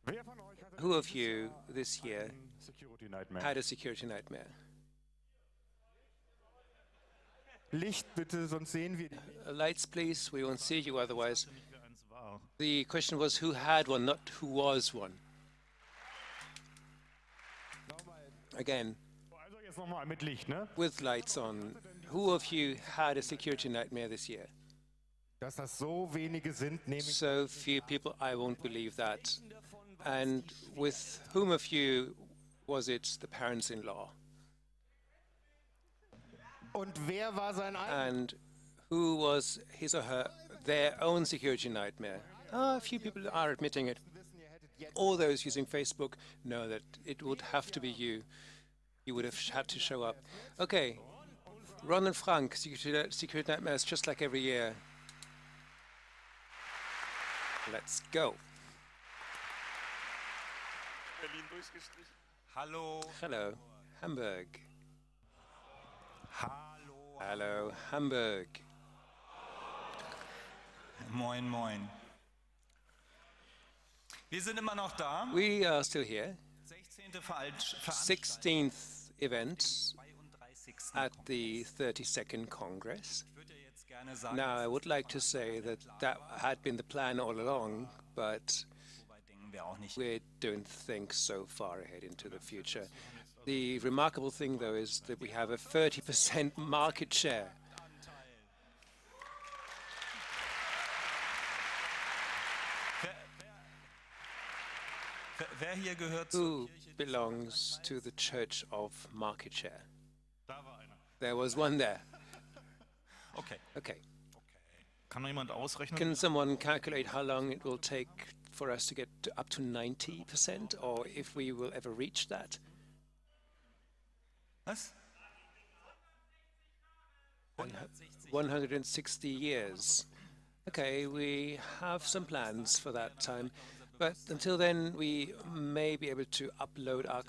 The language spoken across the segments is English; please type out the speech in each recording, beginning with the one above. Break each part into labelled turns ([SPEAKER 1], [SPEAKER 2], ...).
[SPEAKER 1] Who of you this year
[SPEAKER 2] Security nightmare.
[SPEAKER 1] had a security nightmare?
[SPEAKER 2] Licht bitte, sonst sehen wir dich.
[SPEAKER 1] Lights, please. We won't see you otherwise.
[SPEAKER 3] Nicht, wer eins war.
[SPEAKER 1] The question was who had one, not who was one. Again,
[SPEAKER 2] Also jetzt nochmal mit Licht, ne?
[SPEAKER 1] with lights on, who of you had a security nightmare this year?
[SPEAKER 2] Dass das so wenige sind, nehme ich.
[SPEAKER 1] So few people, I won't believe that. And with whom of you was it the parents-in-law?
[SPEAKER 2] Und wer war sein
[SPEAKER 1] And who was his or her their own security nightmare? A few people are admitting it. All those using Facebook know that it would have to be you. You would have had to show up. Okay, Ron and Frank, security nightmares just like every year. Let's go.
[SPEAKER 4] Berlin durchgestrichen. Hallo.
[SPEAKER 1] Hello, Hamburg.
[SPEAKER 4] Hallo.
[SPEAKER 1] Hello, Hamburg.
[SPEAKER 4] Moin, moin. Wir sind immer noch da.
[SPEAKER 1] We are still here.
[SPEAKER 4] 16. Veranstaltung
[SPEAKER 1] 16th event
[SPEAKER 4] 32.
[SPEAKER 1] at the 32nd Congress.
[SPEAKER 4] Ich würde jetzt gerne sagen,
[SPEAKER 1] Now, I would like to say that that had been the plan all along, but
[SPEAKER 4] so weit denken wir auch nicht.
[SPEAKER 1] we don't think so far ahead into the future. The remarkable thing, though, is that we have a 30% market share.
[SPEAKER 4] Wer hier gehört zur
[SPEAKER 1] Who
[SPEAKER 4] Kirche?
[SPEAKER 1] belongs to the Church of Market Share?
[SPEAKER 3] Da war einer.
[SPEAKER 1] There was one there.
[SPEAKER 4] Okay.
[SPEAKER 1] Okay.
[SPEAKER 3] Kann noch jemand ausrechnen?
[SPEAKER 1] Can someone calculate how long it will take for us to get up to 90%, or if we will ever reach that?
[SPEAKER 4] Was?
[SPEAKER 1] 160 years. Okay, we have some plans for that time, but until then, we may be able to upload our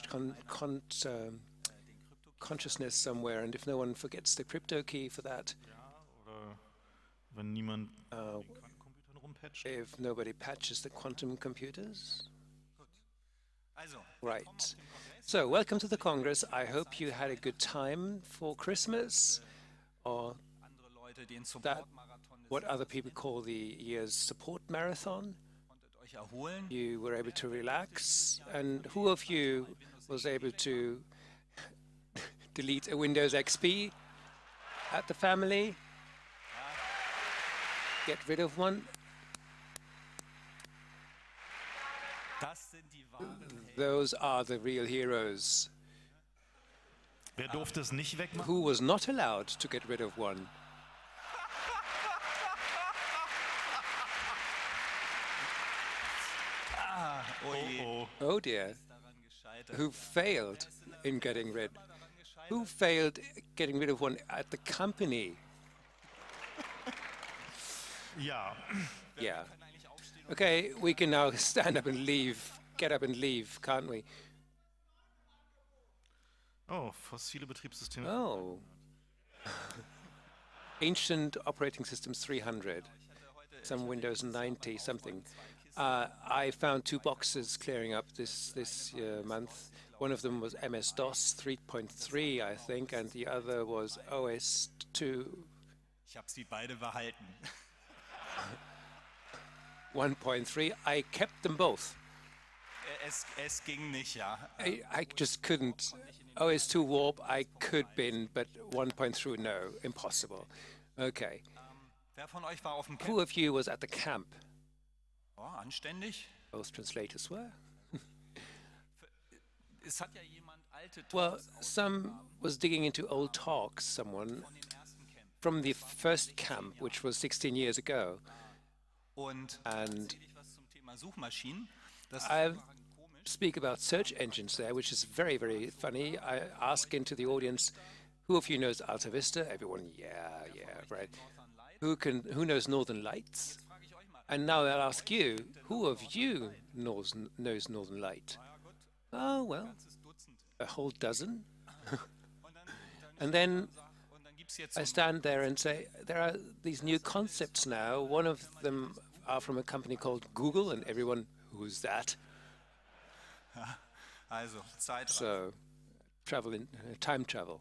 [SPEAKER 1] consciousness somewhere, and if no one forgets the crypto key for that,
[SPEAKER 3] Oder wenn niemand die Quantencomputern rumpatcht?
[SPEAKER 1] if nobody patches the quantum computers.
[SPEAKER 4] Also,
[SPEAKER 1] Right. So, welcome to the Congress. I hope you had a good time for Christmas, or
[SPEAKER 4] andere Leute, die in
[SPEAKER 1] that
[SPEAKER 4] Support-Marathon
[SPEAKER 1] what other people call the year's support marathon.
[SPEAKER 4] konntet euch erholen.
[SPEAKER 1] You were able to relax, and who of you was able to delete a Windows XP at the family? Get rid of one?
[SPEAKER 4] Das sind die wahren Helden.
[SPEAKER 1] Those are the real heroes.
[SPEAKER 3] Wer durfte es nicht wegmachen?
[SPEAKER 1] Who was not allowed to get rid of one?
[SPEAKER 4] Oh je,
[SPEAKER 3] Oh,
[SPEAKER 1] Oh dear.
[SPEAKER 4] daran gescheitert.
[SPEAKER 1] Who failed in getting rid? Who failed getting rid of one at the company?
[SPEAKER 3] ja.
[SPEAKER 1] Yeah. Okay, we can now stand up and leave, get up and leave, can't we?
[SPEAKER 3] Oh, fossile Betriebssysteme.
[SPEAKER 1] Oh. Ancient operating systems 300, some Windows 90 something. I found two boxes clearing up this month. One of them was MS-DOS 3.3, I think, and the other was OS2
[SPEAKER 4] Ich habe sie beide behalten.
[SPEAKER 1] 1.3. I kept them both.
[SPEAKER 4] Es ging nicht, ja.
[SPEAKER 1] I just couldn't. OS2 Warp I could bin, but 1.3 no, impossible. Okay.
[SPEAKER 4] Wer von euch war auf dem
[SPEAKER 1] Who
[SPEAKER 4] Camp?
[SPEAKER 1] of you was at the camp?
[SPEAKER 4] Oh, anständig.
[SPEAKER 1] Both translators were.
[SPEAKER 4] Es hat ja jemand alte
[SPEAKER 1] Well,
[SPEAKER 4] Talks aus
[SPEAKER 1] some was digging into old talks, someone,
[SPEAKER 4] von dem ersten Camp.
[SPEAKER 1] from the first camp, which was 16 years ago.
[SPEAKER 4] Und
[SPEAKER 1] And
[SPEAKER 4] erzähle ich was zum Thema Suchmaschinen. Das ist
[SPEAKER 1] I
[SPEAKER 4] überraschend komisch.
[SPEAKER 1] speak about search engines there, which is very, very funny. I ask into the audience, who of you knows Alta Vista? Everyone, yeah, right. Who knows Northern Lights?
[SPEAKER 4] Frage ich euch mal.
[SPEAKER 1] And now I'll ask you, who of you knows Northern Light? Oh, well,
[SPEAKER 4] Ganzes Dutzend.
[SPEAKER 1] a whole dozen.
[SPEAKER 4] Und dann
[SPEAKER 1] And then
[SPEAKER 4] und dann gibt's jetzt
[SPEAKER 1] I
[SPEAKER 4] so
[SPEAKER 1] stand there and say, there are these new concepts now. One of them are from a company called Google, and everyone, Who's that?
[SPEAKER 4] Also, Zeitreise.
[SPEAKER 1] So, travel in time travel.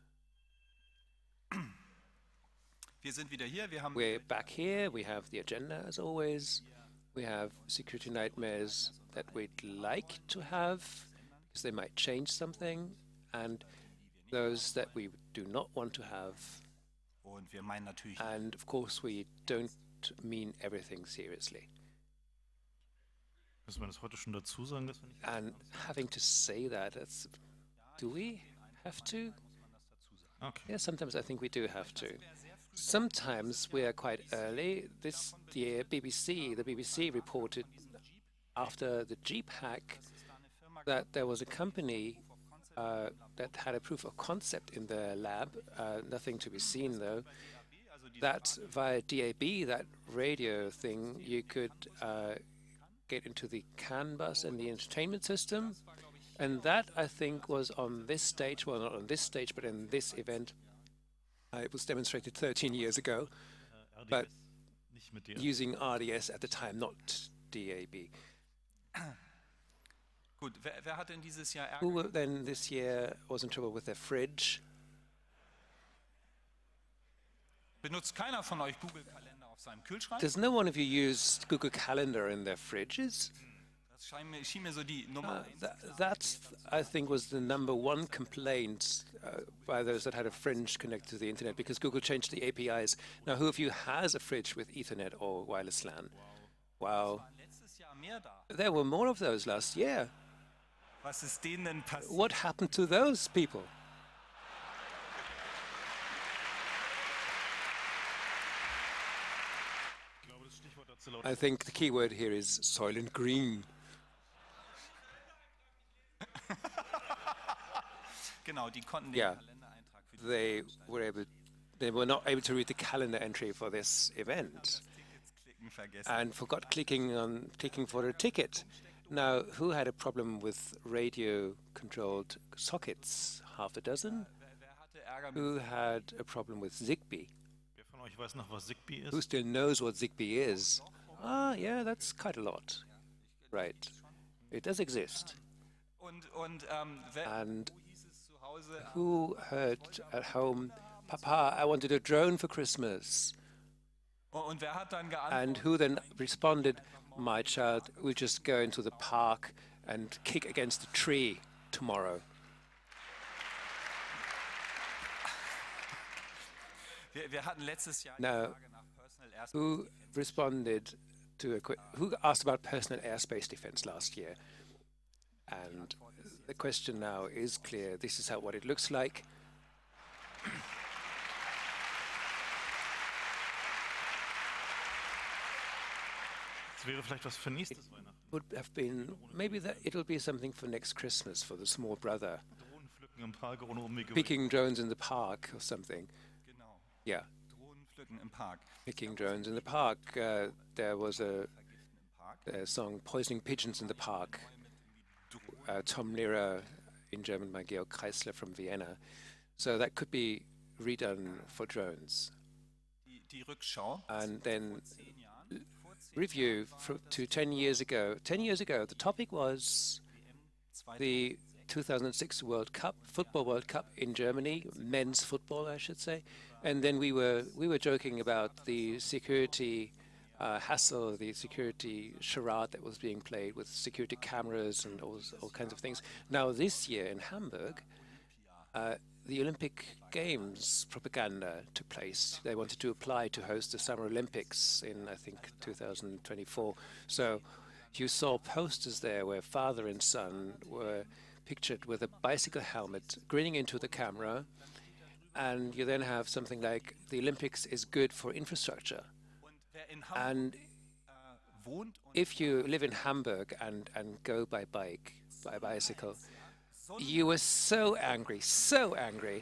[SPEAKER 4] Wir sind wieder hier. Wir haben
[SPEAKER 1] We're back here. We have the agenda as always. We have security nightmares that we'd like to have because they might change something, and those that we do not want to have.
[SPEAKER 4] und wir meinen natürlich
[SPEAKER 1] And of course, we don't mean everything seriously.
[SPEAKER 3] Müssen wir das heute schon dazu sagen, dass wir nicht.
[SPEAKER 1] And having to say that, do we have to?
[SPEAKER 3] Okay.
[SPEAKER 1] Yeah, sometimes I think we do have to. Sometimes we are quite early. This year, the BBC reported after the Jeep hack that there was a company that had a proof of concept in their lab, nothing to be seen though, that via DAB, that radio thing, you could get into the CAN bus and the entertainment system. And that, I think, was on this stage, well, not on this stage, but in this event. It was demonstrated 13 years ago, but
[SPEAKER 3] Nicht mit dir.
[SPEAKER 1] using RDS at the time, not DAB.
[SPEAKER 4] Gut, wer hat denn dieses Jahr
[SPEAKER 1] Who
[SPEAKER 4] Ärger?
[SPEAKER 1] then this year was in trouble with their fridge?
[SPEAKER 4] Benutzt keiner von euch Google-Kalender auf seinem Kühlschrank?
[SPEAKER 1] Does no one of you use Google Calendar in their fridges?
[SPEAKER 4] Das schien mir so die Nummer 1.
[SPEAKER 1] That, I think, was the #1 complaint by those that had a fridge connected to the internet because Google changed the APIs. Now, who of you has a fridge with Ethernet or wireless LAN? Wow.
[SPEAKER 4] Letztes Jahr mehr da.
[SPEAKER 1] There were more of those last year.
[SPEAKER 4] Was ist denen denn passiert?
[SPEAKER 1] What happened to those people?
[SPEAKER 3] Ich glaube, das Stichwort dazu lautet.
[SPEAKER 1] I think the key word here is Soylent Green.
[SPEAKER 4] Genau, die konnten den
[SPEAKER 1] Yeah.
[SPEAKER 4] Kalendereintrag für die
[SPEAKER 1] They were not able to read the calendar entry for this event
[SPEAKER 4] Tickets klicken vergessen.
[SPEAKER 1] and forgot clicking for a ticket. Now, who had a problem with radio-controlled sockets? Half a dozen?
[SPEAKER 4] Wer hatte Ärger mit
[SPEAKER 1] Who had a problem with Zigbee?
[SPEAKER 3] Wer von euch weiß noch, was Zigbee ist?
[SPEAKER 1] Who still knows what Zigbee is? Ah, yeah, that's quite a lot. Right. It does exist.
[SPEAKER 4] und
[SPEAKER 1] And
[SPEAKER 4] wo hieß es zu Hause?
[SPEAKER 1] who heard at home, Papa, I wanted a drone for Christmas?
[SPEAKER 4] Und wer hat dann geantwortet?
[SPEAKER 1] And who then responded, my child will just go into the park and kick against a tree tomorrow?
[SPEAKER 4] Wir hatten letztes Jahr
[SPEAKER 1] Now,
[SPEAKER 4] die Frage nach Personal Airspace.
[SPEAKER 1] Who responded to who asked about personal airspace defense last year? And the question now is clear. This is what it looks like.
[SPEAKER 3] Das wäre vielleicht was für nächstes Weihnachten.
[SPEAKER 1] Would have been maybe that it'll be something for next Christmas for the small brother,
[SPEAKER 3] Drohnen pflücken im Park ohne Umwege.
[SPEAKER 1] picking drones in the park or something.
[SPEAKER 4] Genau.
[SPEAKER 1] Yeah,
[SPEAKER 4] Drohnen pflücken im Park.
[SPEAKER 1] picking drones in the park. There was
[SPEAKER 4] Vergiften im Park.
[SPEAKER 1] a song "Poisoning Pigeons in the Park." Tom Lehrer in German by Georg Kreisler from Vienna. So that could be redone for drones.
[SPEAKER 4] Die Rückschau.
[SPEAKER 1] And then
[SPEAKER 4] 10 Jahren, vor 10
[SPEAKER 1] review to 10 years ago. 10 years ago, the topic was the 2006 World Cup, Football World Cup in Germany, men's football, I should say. And then we were joking about the security hassle, the security charade that was being played with security cameras and all kinds of things. Now this year in Hamburg, the Olympic Games propaganda took place. They wanted to apply to host the Summer Olympics in, I think, 2024. So you saw posters there where father and son were pictured with a bicycle helmet, grinning into the camera, and you then have something like, the Olympics is good for infrastructure.
[SPEAKER 4] Und wer in Hamburg
[SPEAKER 1] And
[SPEAKER 4] wohnt und
[SPEAKER 1] if you live in Hamburg and go by bicycle, you were so angry, so angry.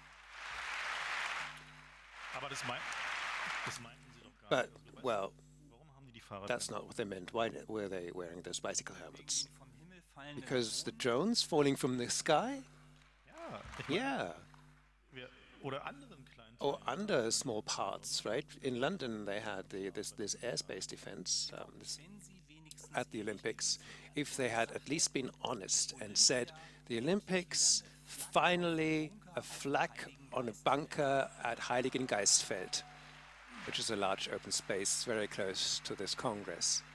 [SPEAKER 3] Aber das meinten sie doch gar
[SPEAKER 1] But,
[SPEAKER 3] nicht.
[SPEAKER 1] well,
[SPEAKER 3] Warum haben die Fahrräder?
[SPEAKER 1] that's not what they meant. Why were they wearing those bicycle helmets?
[SPEAKER 4] vom Himmel fallende
[SPEAKER 1] Because the drones falling from the sky?
[SPEAKER 3] Ja, ich meine,
[SPEAKER 1] Yeah.
[SPEAKER 3] oder anderen kleinen
[SPEAKER 1] Or
[SPEAKER 3] Teilen.
[SPEAKER 1] under small parts, right? In London, they had this airspace defense.
[SPEAKER 4] wenn sie wenigstens
[SPEAKER 1] at the Olympics if they had at least been honest and said, the Olympics, finally a flag on a bunker at Heiligengeistfeld, which is a large open space very close to this Congress.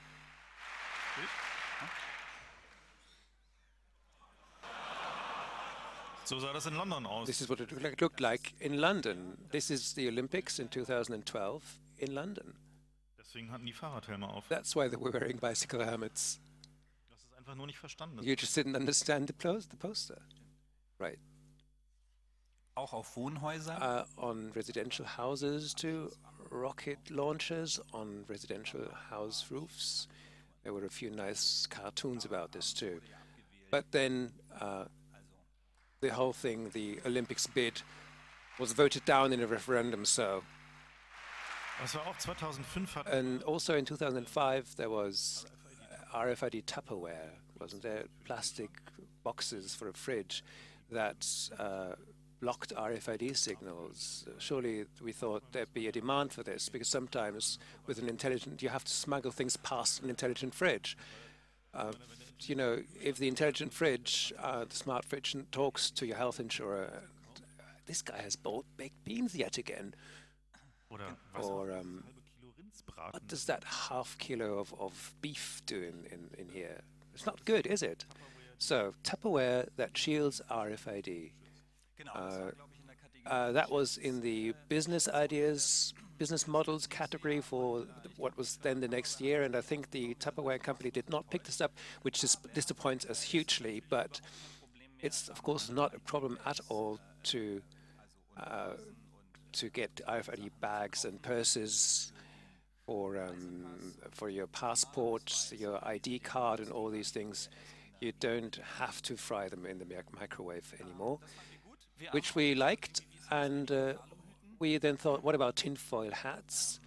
[SPEAKER 3] So sah das in London aus.
[SPEAKER 1] This is what it looked like in London. This is the Olympics in 2012 in London.
[SPEAKER 3] Deswegen hatten die Fahrradhelme auf.
[SPEAKER 1] That's why they were wearing bicycle helmets.
[SPEAKER 3] Du hast es einfach nur nicht verstanden.
[SPEAKER 1] You just didn't understand the poster. Right.
[SPEAKER 4] Auch auf Wohnhäusern?
[SPEAKER 1] On residential houses too, rocket launchers on residential house roofs. There were a few nice cartoons about this too. But then the whole thing, the Olympics bid, was voted down in a referendum, so.
[SPEAKER 3] Das war auch 2005.
[SPEAKER 1] And also in 2005, there was RFID Tupperware, wasn't there? Plastic boxes for a fridge that blocked RFID signals. Surely we thought there'd be a demand for this, because sometimes with an intelligent, you have to smuggle things past an intelligent fridge. You know, if the intelligent fridge, the smart fridge, talks to your health insurer, this guy has bought baked beans yet again. Or what does that half kilo of beef do in here? It's not good, is it? So Tupperware that shields RFID. That was in the business ideas, business models category for what was then the next year, and I think the Tupperware company did not pick this up, which disappoints us hugely, but it's of course not a problem at all to get RFID bags and purses for your passport, your ID card and all these things. You don't have to fry them in the microwave anymore, which we liked, and we then thought, what about tinfoil hats?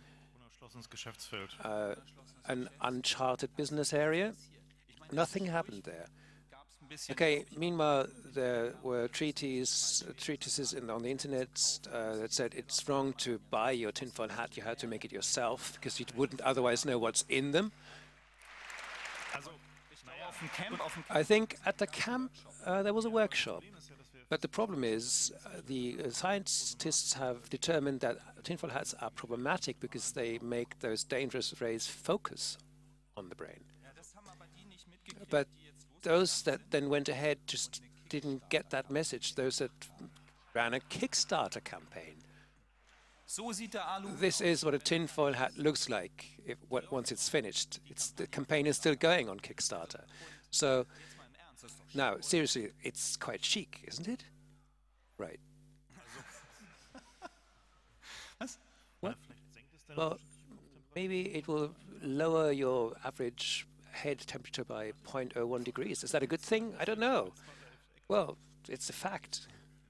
[SPEAKER 1] An uncharted business area? Nothing happened there. Okay, meanwhile, there were treatises on the internet that said it's wrong to buy your tinfoil hat, you had to make it yourself, because you wouldn't otherwise know what's in them. I think at the camp there was a workshop. But the problem is the scientists have determined that tinfoil hats are problematic because they make those dangerous rays focus on the brain. But those that then went ahead just didn't get that message, those that ran a Kickstarter campaign. This is what a tinfoil hat looks like once it's finished. The campaign is still going on Kickstarter. So now, seriously, it's quite chic, isn't it? Right. What? Well, maybe it will lower your average head temperature by 0.01 degrees. Is that a good thing? I don't know. Well, it's a fact.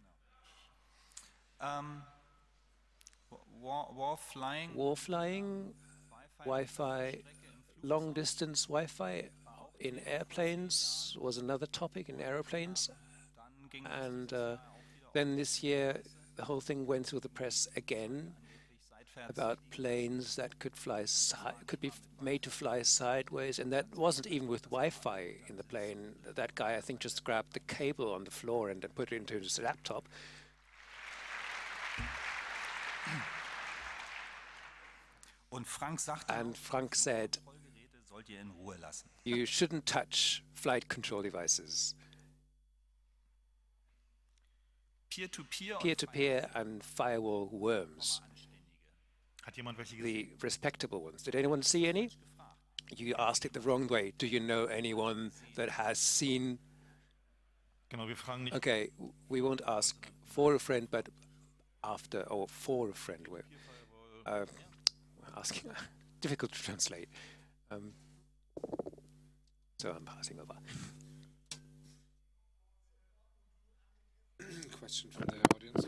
[SPEAKER 4] War
[SPEAKER 1] flying, Wi-Fi, long-distance Wi-Fi in airplanes was another topic, in aeroplanes. And then this year, the whole thing went through the press again about planes that could be made to fly sideways, and that wasn't even with Wi-Fi in the plane. That guy, I think, just grabbed the cable on the floor and then put it into his laptop. And Frank said, you shouldn't touch flight control devices. Peer-to-peer and firewall worms. The respectable ones. Did anyone see any? You asked it the wrong way. Do you know anyone that has seen? Okay, we won't ask for a friend, but after or for a friend. We're asking. Difficult to translate. So I'm passing over.
[SPEAKER 5] Question from the audience.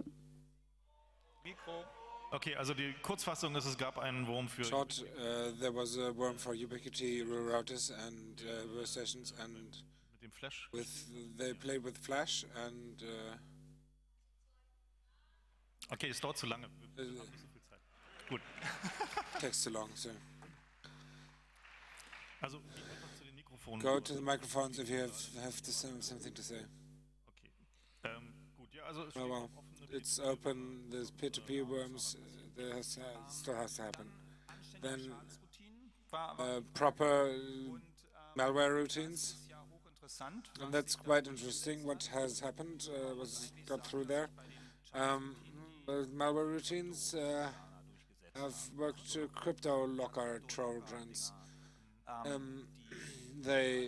[SPEAKER 3] Okay, also die Kurzfassung ist, es gab einen Wurm für...
[SPEAKER 5] Short, there was a worm for Ubiquiti routers and workstations, and
[SPEAKER 3] mit dem Flash.
[SPEAKER 5] They played with Flash and...
[SPEAKER 3] Okay, es dauert zu lange. Wir haben nicht so viel Zeit. Gut.
[SPEAKER 5] Takes too long, so...
[SPEAKER 3] Also, einfach zu den Mikrofon.
[SPEAKER 5] Go to the microphones if you have something to say.
[SPEAKER 3] Okay. Gut, ja, also es
[SPEAKER 5] Oh,
[SPEAKER 3] steht
[SPEAKER 5] well,
[SPEAKER 3] noch offen.
[SPEAKER 5] it's open. There's peer-to-peer worms. Still has to happen. Then
[SPEAKER 4] Schadensroutinen war aber
[SPEAKER 5] proper
[SPEAKER 4] und
[SPEAKER 5] malware routines.
[SPEAKER 4] ist ja hochinteressant.
[SPEAKER 5] And that's quite interesting. What has happened got through there. The malware routines have worked to crypto locker Trojans. They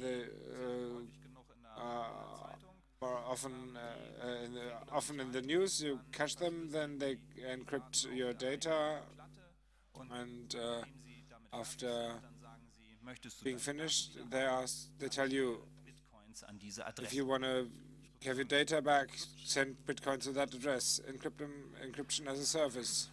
[SPEAKER 5] are often in the news. You catch them, then they encrypt your data, and after
[SPEAKER 4] Dann sagen sie, möchtest du
[SPEAKER 5] being finished, they tell you
[SPEAKER 4] Bitcoins an diese
[SPEAKER 5] if
[SPEAKER 4] Adresse?
[SPEAKER 5] you want to have your data back, send Bitcoin to that address. Encryption as a service.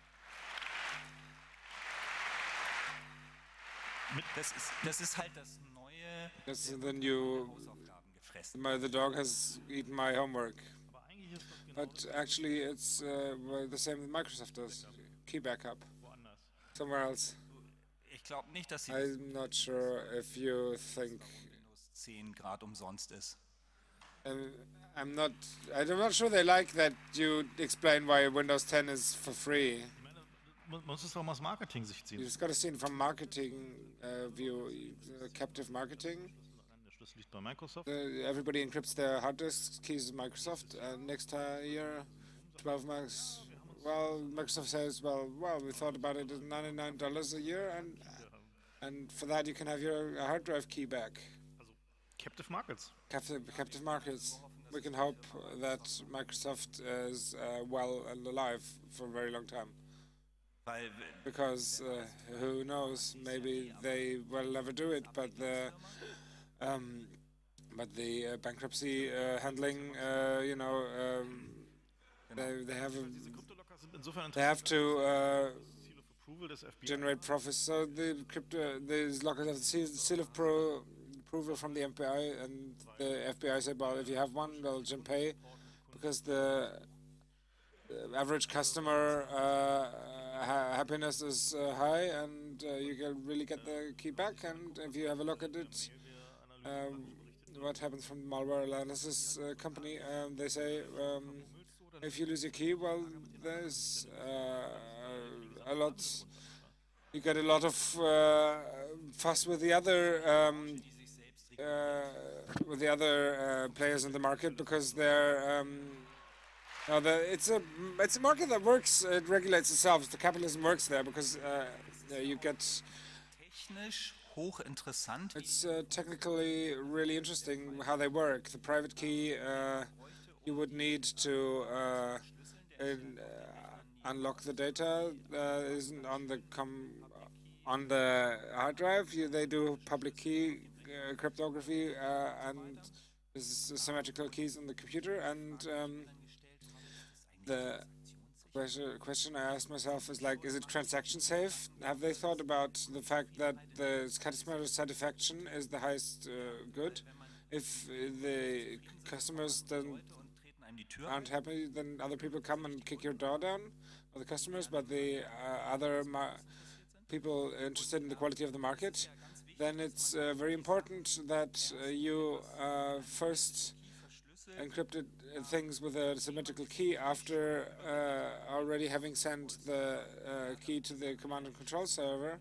[SPEAKER 4] Das ist halt das neue
[SPEAKER 5] That's the new.
[SPEAKER 4] Hausaufgaben gefressen.
[SPEAKER 5] The dog has eaten my homework.
[SPEAKER 3] Aber eigentlich ist das genau
[SPEAKER 5] But actually, it's well, the same that Microsoft does. Key backup
[SPEAKER 3] woanders.
[SPEAKER 5] somewhere else.
[SPEAKER 4] Ich glaube nicht, dass sie
[SPEAKER 5] I'm not sure if you think.
[SPEAKER 4] Windows 10 Grad umsonst ist.
[SPEAKER 5] I'm not not sure they like that you explain why Windows 10 is for free.
[SPEAKER 3] Ich meine, man muss es auch mal aus Marketing-Sicht
[SPEAKER 5] You
[SPEAKER 3] sehen.
[SPEAKER 5] just got to see it from marketing view, captive marketing.
[SPEAKER 3] Der Schlüssel liegt bei Microsoft.
[SPEAKER 5] Everybody encrypts their hard disk keys at Microsoft. Next year, 12 months. Well, Microsoft says, well, we thought about it at $99 a year, and for that you can have your hard drive key back.
[SPEAKER 3] Also Captive Markets.
[SPEAKER 5] Captive markets. We can hope that Microsoft is well and alive for a very long time.
[SPEAKER 4] Weil
[SPEAKER 5] Because who knows? Maybe they will never do it. But the bankruptcy handling, they have
[SPEAKER 3] Diese Kryptolocker sind insofern
[SPEAKER 5] they have to
[SPEAKER 3] Seal of Approval des FBI.
[SPEAKER 5] generate profits. So these lockers have the seal of approval from the FBI, and the FBI said, well, if you have one, they'll jump pay, because the average customer happiness is high, and you can really get the key back. And if you have a look at it, what happens from the malware analysis company, they say if you lose your key, well, there's a lot. You get a lot of fuss with the other players in the market, because they're it's a market that works. It regulates itself. The capitalism works there, because you get.
[SPEAKER 4] technisch hochinteressant,
[SPEAKER 5] It's technically really interesting how they work. The private key you would need to unlock the data isn't on the hard drive. They do public key cryptography, and there's symmetrical keys on the computer. And the question I asked myself is, like, is it transaction safe? Have they thought about the fact that the customer satisfaction is the highest good? If the customers
[SPEAKER 4] und treten einem die Tür
[SPEAKER 5] aren't happy, then other people come and kick your door down, or the customers, but the other people interested in the quality of the market, then it's very important that you first encrypted things with a symmetrical key after already having sent the key to the command and control server,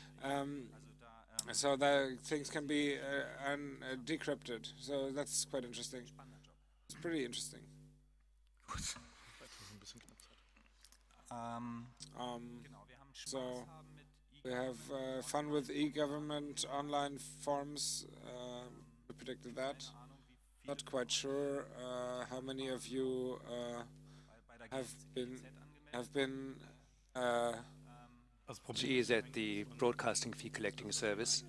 [SPEAKER 5] so that things can be decrypted. So that's quite interesting. It's pretty interesting.
[SPEAKER 4] Genau, wir haben Spaß
[SPEAKER 5] So
[SPEAKER 4] haben mit
[SPEAKER 5] we have fun with e-government online forms. We predicted that. Not quite sure how many of you have been
[SPEAKER 3] Also Problem
[SPEAKER 1] GEZ, the broadcasting fee collecting service.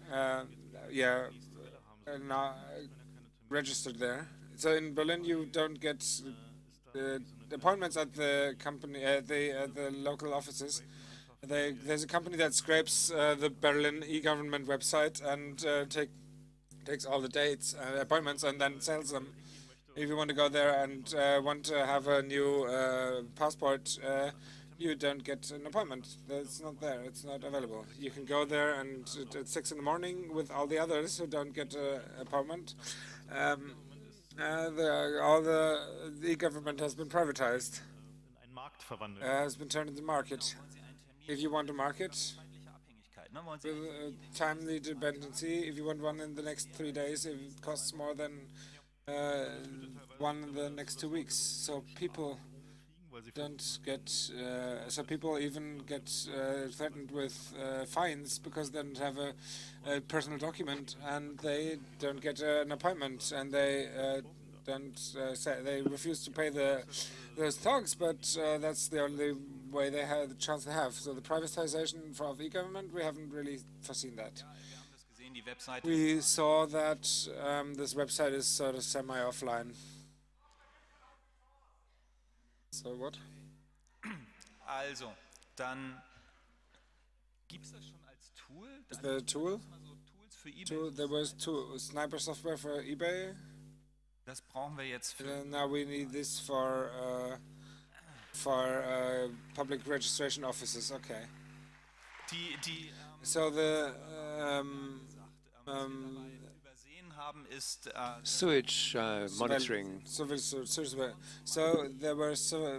[SPEAKER 5] now registered there. So in Berlin, you don't get appointments at the company, the local offices. There's a company that scrapes the Berlin e-government website and takes all the dates and appointments and then sells them. If you want to go there and want to have a new passport, you don't get an appointment. It's not there. It's not available. You can go there and at 6 in the morning with all the others who don't get an appointment. All the e-government has been privatized,
[SPEAKER 3] in einen Markt verwandelt.
[SPEAKER 5] has been turned into market. If you want a market with timely dependency, if you want one in the next 3 days, it costs more than one in the next 2 weeks. So people
[SPEAKER 3] Weil sie
[SPEAKER 5] don't get, so people even get threatened with fines because they don't have a personal document and they don't get an appointment and they they refuse to pay those thugs, but that's the only way they have the chance they have. So the privatization of e-government, we haven't really foreseen that. We saw that this website is sort of semi-offline. So what?
[SPEAKER 4] Also, dann gibt es das schon als Tool?
[SPEAKER 5] Is there a tool?
[SPEAKER 4] So Tools für eBay?
[SPEAKER 5] There was sniper software for eBay.
[SPEAKER 4] Das brauchen wir jetzt für.
[SPEAKER 5] Now we need this for public registration offices. Okay.
[SPEAKER 4] Die
[SPEAKER 5] So the
[SPEAKER 4] übersehen haben, ist
[SPEAKER 1] Sewage monitoring.
[SPEAKER 5] So there were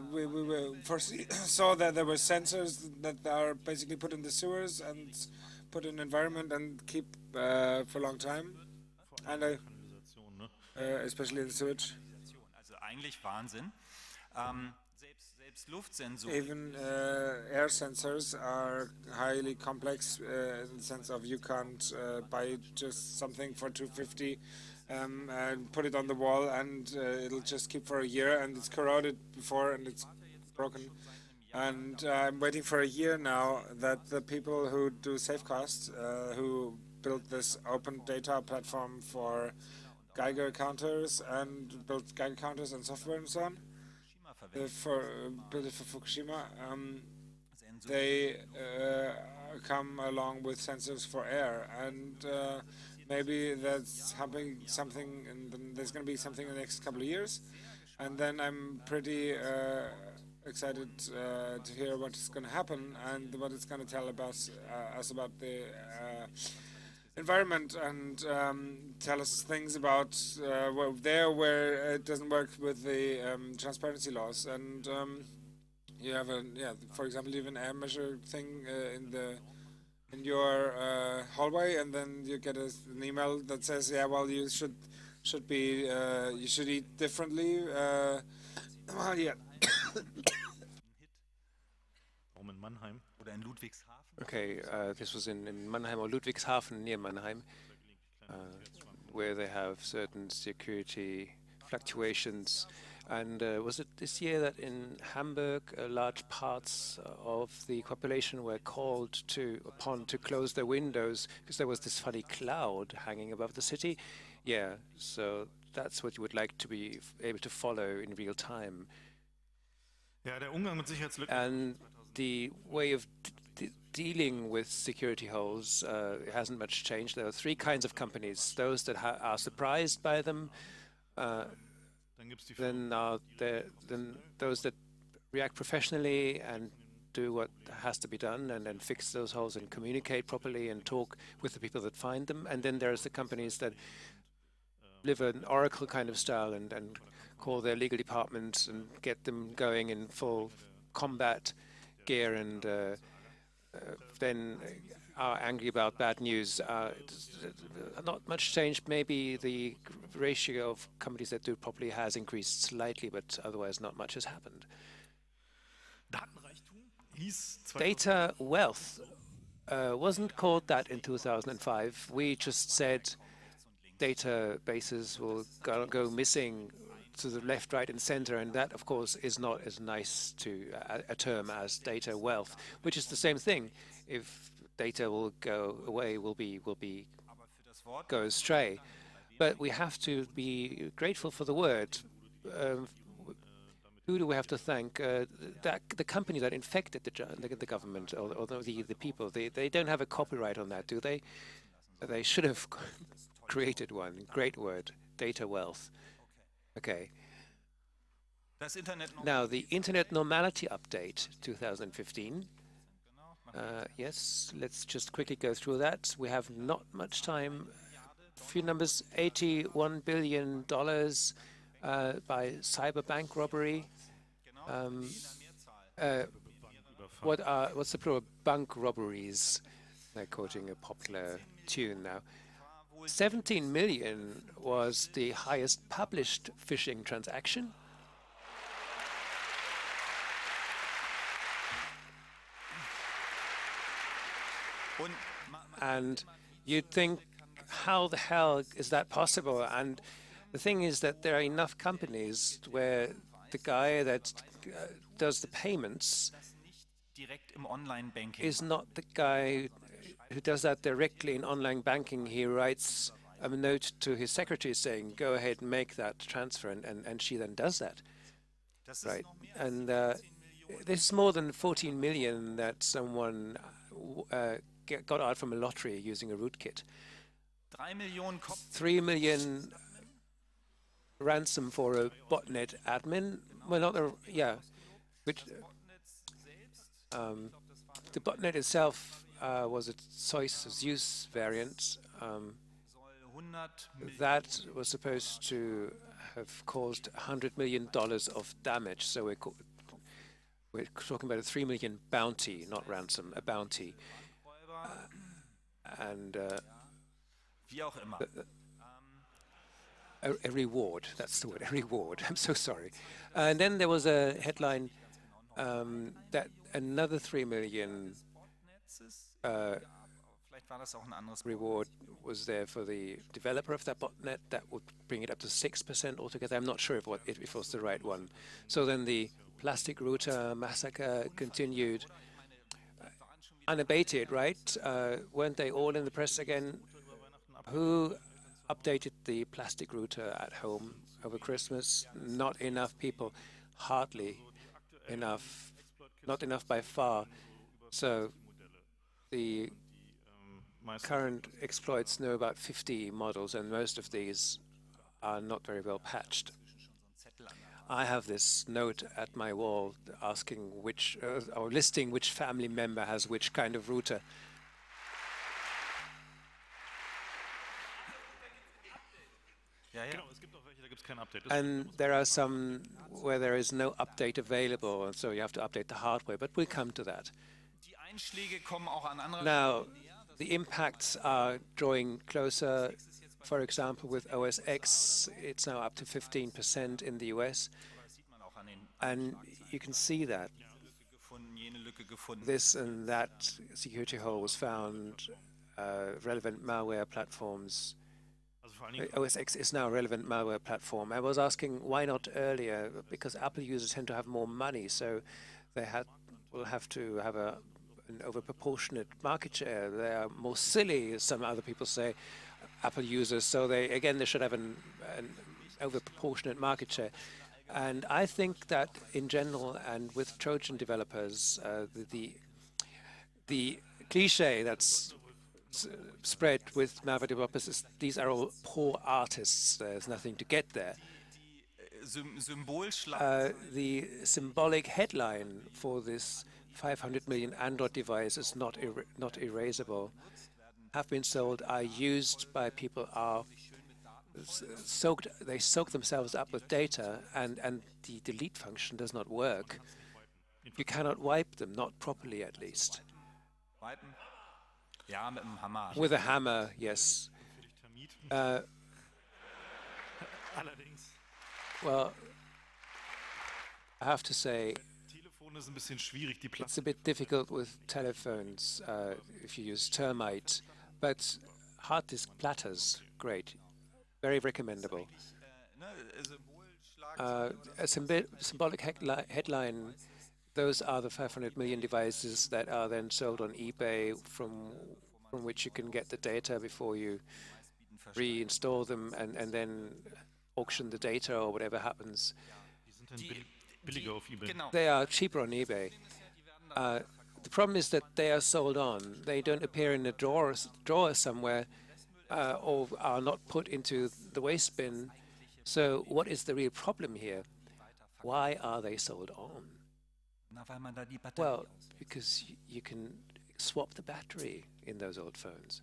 [SPEAKER 5] saw that there were sensors that are basically put in the sewers and put in environment and keep for a long time, and
[SPEAKER 3] Kanalisation, ne?
[SPEAKER 5] especially in the sewage.
[SPEAKER 4] also eigentlich Wahnsinn. Selbst Luftsensoren.
[SPEAKER 5] Even air sensors are highly complex in the sense of you can't buy just something for 250 and put it on the wall and it'll just keep for a year and it's corroded before and it's broken. And I'm waiting for a year now that the people who do Safecast, who built this open data platform for Geiger counters and built Geiger counters and software and so on, built it for Fukushima, they come along with sensors for air, and maybe that's happening something, and there's going to be something in the next couple of years, and then I'm pretty excited to hear what's going to happen and what it's going to tell us about the environment and tell us things about where it doesn't work with the transparency laws. And you have for example, you have an air measure thing in your hallway, and then you get an email that says, yeah, well, you should eat differently. Well, yeah.
[SPEAKER 3] Warum in Mannheim?
[SPEAKER 4] Oder in Ludwigshafen.
[SPEAKER 1] Okay, this was in Mannheim or Ludwigshafen, near Mannheim, where they have certain security fluctuations. And was it this year that in Hamburg, large parts of the population were called upon to close their windows because there was this funny cloud hanging above the city? Yeah, so that's what you would like to be able to follow in real time.
[SPEAKER 3] Ja, der Umgang mit Sicherheitslücken.
[SPEAKER 1] And the way of dealing with security holes hasn't much changed. There are three kinds of companies: those that are surprised by them,
[SPEAKER 3] Dann gibt's die
[SPEAKER 1] then those that react professionally and do what has to be done and then fix those holes and communicate properly and talk with the people that find them. And then there's the companies that live an Oracle kind of style and call their legal departments and get them going in full combat gear and then are angry about bad news. Not much changed. Maybe the ratio of companies that do it properly has increased slightly, but otherwise not much has happened.
[SPEAKER 3] Datenreichtum hieß
[SPEAKER 1] Data wealth wasn't called that in 2005. We just said databases will go missing to the left, right, and center, and that, of course, is not as nice to a term as data wealth, which is the same thing. If data will go away, will go astray. But we have to be grateful for the word. Who do we have to thank? The company that infected the government or the people. They don't have a copyright on that, do they? They should have created one. Great word, data wealth. Okay.
[SPEAKER 4] Das Internet
[SPEAKER 1] Now, the Internet Normality Update 2015. Yes, let's just quickly go through that. We have not much time. Few numbers: $81 billion by cyber bank robbery. What's the plural? Bank robberies. They're quoting a popular tune now. 17 million was the highest published phishing transaction. And you'd think, how the hell is that possible? And the thing is that there are enough companies where the guy that does the payments
[SPEAKER 4] direkt im Online-Banking.
[SPEAKER 1] is not the guy who does that directly in online banking. He writes a note to his secretary saying, go ahead and make that transfer, and she then does that. Right. And this is more than 14 million that someone got out from a lottery using a rootkit. 3 million ransom for a botnet admin. Well, not the, yeah, which the botnet itself was a Zeus variant. That was supposed to have caused $100 million of damage. So we're talking about a 3 million bounty, not ransom, a bounty. And
[SPEAKER 4] Wie auch immer.
[SPEAKER 1] a reward, that's the word, a reward. I'm so sorry. And then there was a headline that another 3 million
[SPEAKER 4] Vielleicht war das auch ein anderes
[SPEAKER 1] reward was there for the developer of that botnet. That would bring it up to 6% altogether. I'm not sure if it was the right one. So then the plastic router massacre continued unabated, right? Weren't they all in the press again? Who updated the plastic router at home over Christmas? Not enough people, hardly enough, not enough by far. So the current exploits know about 50 models, and most of these are not very well patched. I have this note at my wall asking which, or listing which family member has which kind of router.
[SPEAKER 3] Genau, es gibt auch welche, da gibt es kein Update.
[SPEAKER 1] And there are some where there is no update available, and so you have to update the hardware, but we'll come to that.
[SPEAKER 4] Die Einschläge kommen auch an andere
[SPEAKER 1] Now, the impacts are drawing closer. For example, with OS X, it's now up to 15% in the US,
[SPEAKER 4] sieht man auch an den
[SPEAKER 1] and you can see that
[SPEAKER 4] gefunden, jene Lücke gefunden.
[SPEAKER 1] this and that security hole was found, relevant malware platforms.
[SPEAKER 3] Also vor allen Dingen
[SPEAKER 1] OS X is now a relevant malware platform. I was asking why not earlier, because Apple users tend to have more money, so they will have to have an overproportionate market share. They are more silly, as some other people say, Apple users, so they should have an overproportionate market share. And I think that in general, and with Trojan developers, the cliche that's spread with malware developers is these are all poor artists. There's nothing to get there.
[SPEAKER 4] Symbolschlag.
[SPEAKER 1] The symbolic headline for this 500 million Android devices not erasable have been sold, are used by people, are soaked. They soak themselves up with data, and the delete function does not work. You cannot wipe them, not properly at least.
[SPEAKER 4] Wipen? Ja, mit dem Hammer.
[SPEAKER 1] With a hammer, yes.
[SPEAKER 3] Allerdings.
[SPEAKER 1] Well, I have to say,
[SPEAKER 3] Telefon ist ein bisschen schwierig, die
[SPEAKER 1] it's a bit difficult with telephones if you use termite, but hard disk platters, great, very recommendable. A symbolic headline, those are the 500 million devices that are then sold on eBay from which you can get the data before you reinstall them and then auction the data or whatever happens.
[SPEAKER 3] Die sind dann billiger auf eBay.
[SPEAKER 4] Genau.
[SPEAKER 1] They are cheaper on eBay. The problem is that they are sold on. They don't appear in a drawer somewhere or are not put into the waste bin. So what is the real problem here? Why are they sold on?
[SPEAKER 4] Na, weil man da die Batterie
[SPEAKER 1] Well,
[SPEAKER 4] auswechselt.
[SPEAKER 1] because you can swap the battery in those old phones,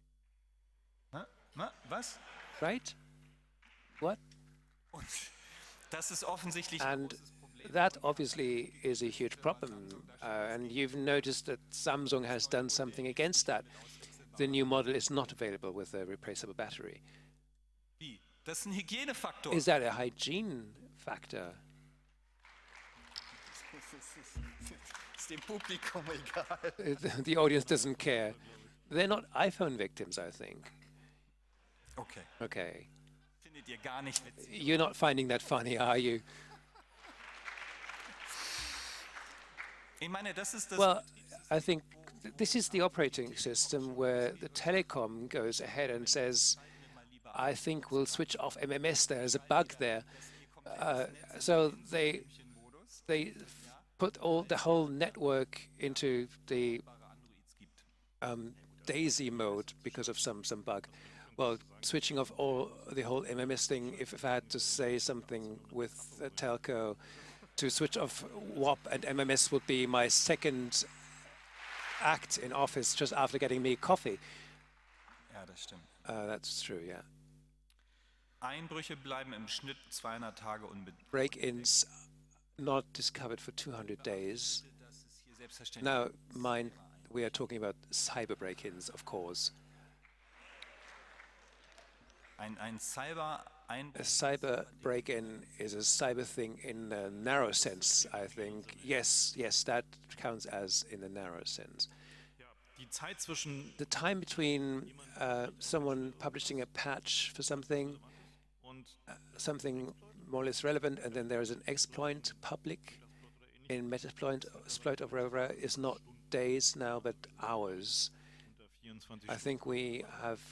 [SPEAKER 4] Was?
[SPEAKER 1] right? What?
[SPEAKER 4] Und das ist offensichtlich ein
[SPEAKER 1] And
[SPEAKER 4] großes Problem.
[SPEAKER 1] that obviously is a huge problem. And you've noticed that Samsung has done something against that. The new model is not available with a replaceable battery.
[SPEAKER 4] Wie? Das ist ein Hygienefaktor.
[SPEAKER 1] Is that a hygiene factor?
[SPEAKER 6] Ist dem Publikum egal.
[SPEAKER 1] The audience doesn't care. They're not iPhone victims, I think.
[SPEAKER 4] Okay.
[SPEAKER 1] Okay.
[SPEAKER 4] Findet ihr gar nicht witzig.
[SPEAKER 1] You're not finding that funny, are you?
[SPEAKER 4] Ich meine, das ist das.
[SPEAKER 1] Well, I think this is the operating system where the telecom goes ahead and says, I think we'll switch off MMS. There's a bug there. So they put the whole network into the DAISY mode because of some bug. Well, switching off the whole MMS thing, if I had to say something with a telco, to switch off WAP and MMS would be my second act in office just after getting me coffee.
[SPEAKER 4] Ja, das stimmt.
[SPEAKER 1] That's true, yeah.
[SPEAKER 4] Einbrüche bleiben im Schnitt 200 Tage unbedingt.
[SPEAKER 1] Break-ins not discovered for 200 days.
[SPEAKER 4] Das ist hier selbstverständlich.
[SPEAKER 1] Now, mind, we are talking about cyber break-ins, of course.
[SPEAKER 4] Ein Cyber-Einbruch.
[SPEAKER 1] A cyber break-in is a cyber thing in a narrow sense, I think. Yes, that counts as in a narrow sense.
[SPEAKER 3] Die Zeit zwischen
[SPEAKER 1] The time between someone publishing a patch for something,
[SPEAKER 3] und
[SPEAKER 1] something more or less relevant, and then there is an exploit public in Metasploit or wherever, is not days now, but hours.
[SPEAKER 3] unter 24
[SPEAKER 1] I think we've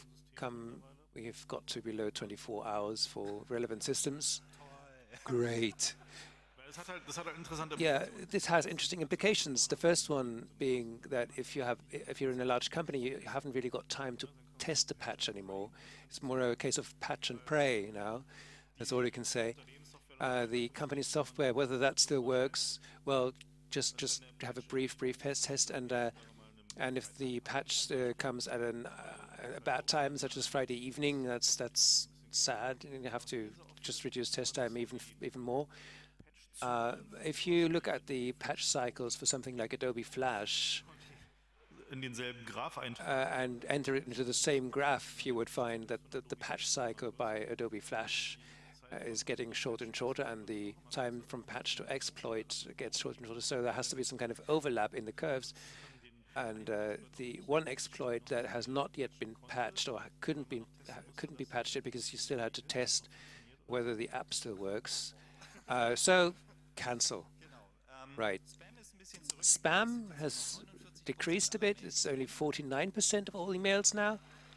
[SPEAKER 1] got to below 24 hours for relevant systems. Great.
[SPEAKER 3] Weil das hat halt interessante
[SPEAKER 1] Yeah, this has interesting implications. The first one being that if you're in a large company, you haven't really got time to test the patch anymore. It's more a case of patch and pray now. That's all you can say. The company software, whether that still works, well, just have a brief test, and if the patch comes at a bad time, such as Friday evening, that's sad. And you have to just reduce test time even more. If you look at the patch cycles for something like Adobe Flash
[SPEAKER 3] in denselben Graph
[SPEAKER 1] and enter it into the same graph, you would find that the patch cycle by Adobe Flash is getting shorter and shorter, and the time from patch to exploit gets shorter and shorter. So there has to be some kind of overlap in the curves. And the one exploit that has not yet been patched or couldn't be patched yet because you still had to test whether the app still works. So cancel. Right. Spam has decreased a bit. It's only 49% of all emails now.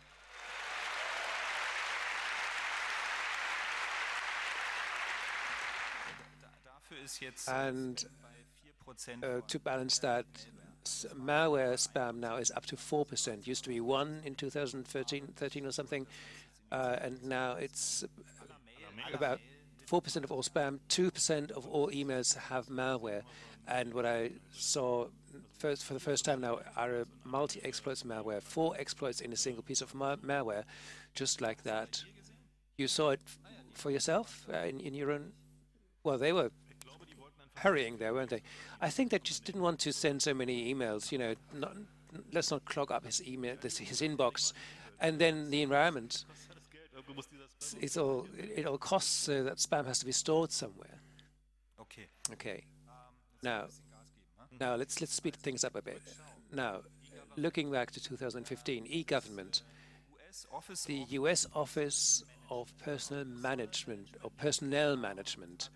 [SPEAKER 4] Dafür ist jetzt
[SPEAKER 1] And
[SPEAKER 4] bei 4%
[SPEAKER 1] to balance that, malware spam now is up to 4%. Used to be 1 in 2013 or something, and now it's about 4% of all spam. 2% of all emails have malware. And what I saw for the first time now are multi-exploits malware, 4 exploits in a single piece of malware, just like that. You saw it for yourself in your own. Well, they were hurrying there, weren't they? I think they just didn't want to send so many emails. You know, let's not clog up his his inbox, and then the environment. It all costs, so that spam has to be stored somewhere.
[SPEAKER 4] Okay.
[SPEAKER 1] Okay. Now let's speed things up a bit. Now, looking back to 2015, e-government, the U.S. Office of Personnel Management or Personnel Management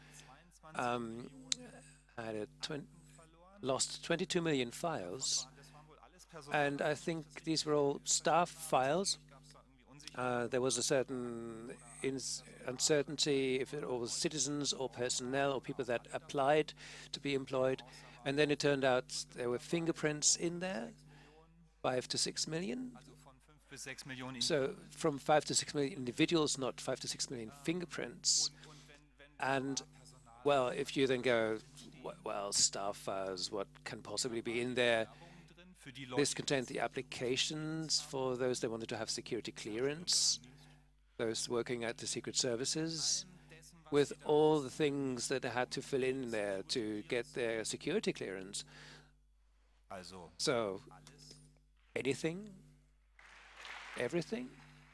[SPEAKER 1] had lost 22 million files, and I think these were all staff files. There was a certain uncertainty if it was citizens or personnel or people that applied to be employed, and then it turned out there were fingerprints in there, 5 to 6 million.
[SPEAKER 4] Von 5 bis 6 Millionen.
[SPEAKER 1] So from 5 to 6 million individuals, not 5 to 6 million fingerprints. And Well, if you then go, well, star files, what can possibly be in there? This contained the applications for those that wanted to have security clearance, those working at the secret services, with all the things that they had to fill in there to get their security clearance.
[SPEAKER 4] Also,
[SPEAKER 1] So, anything? Everything?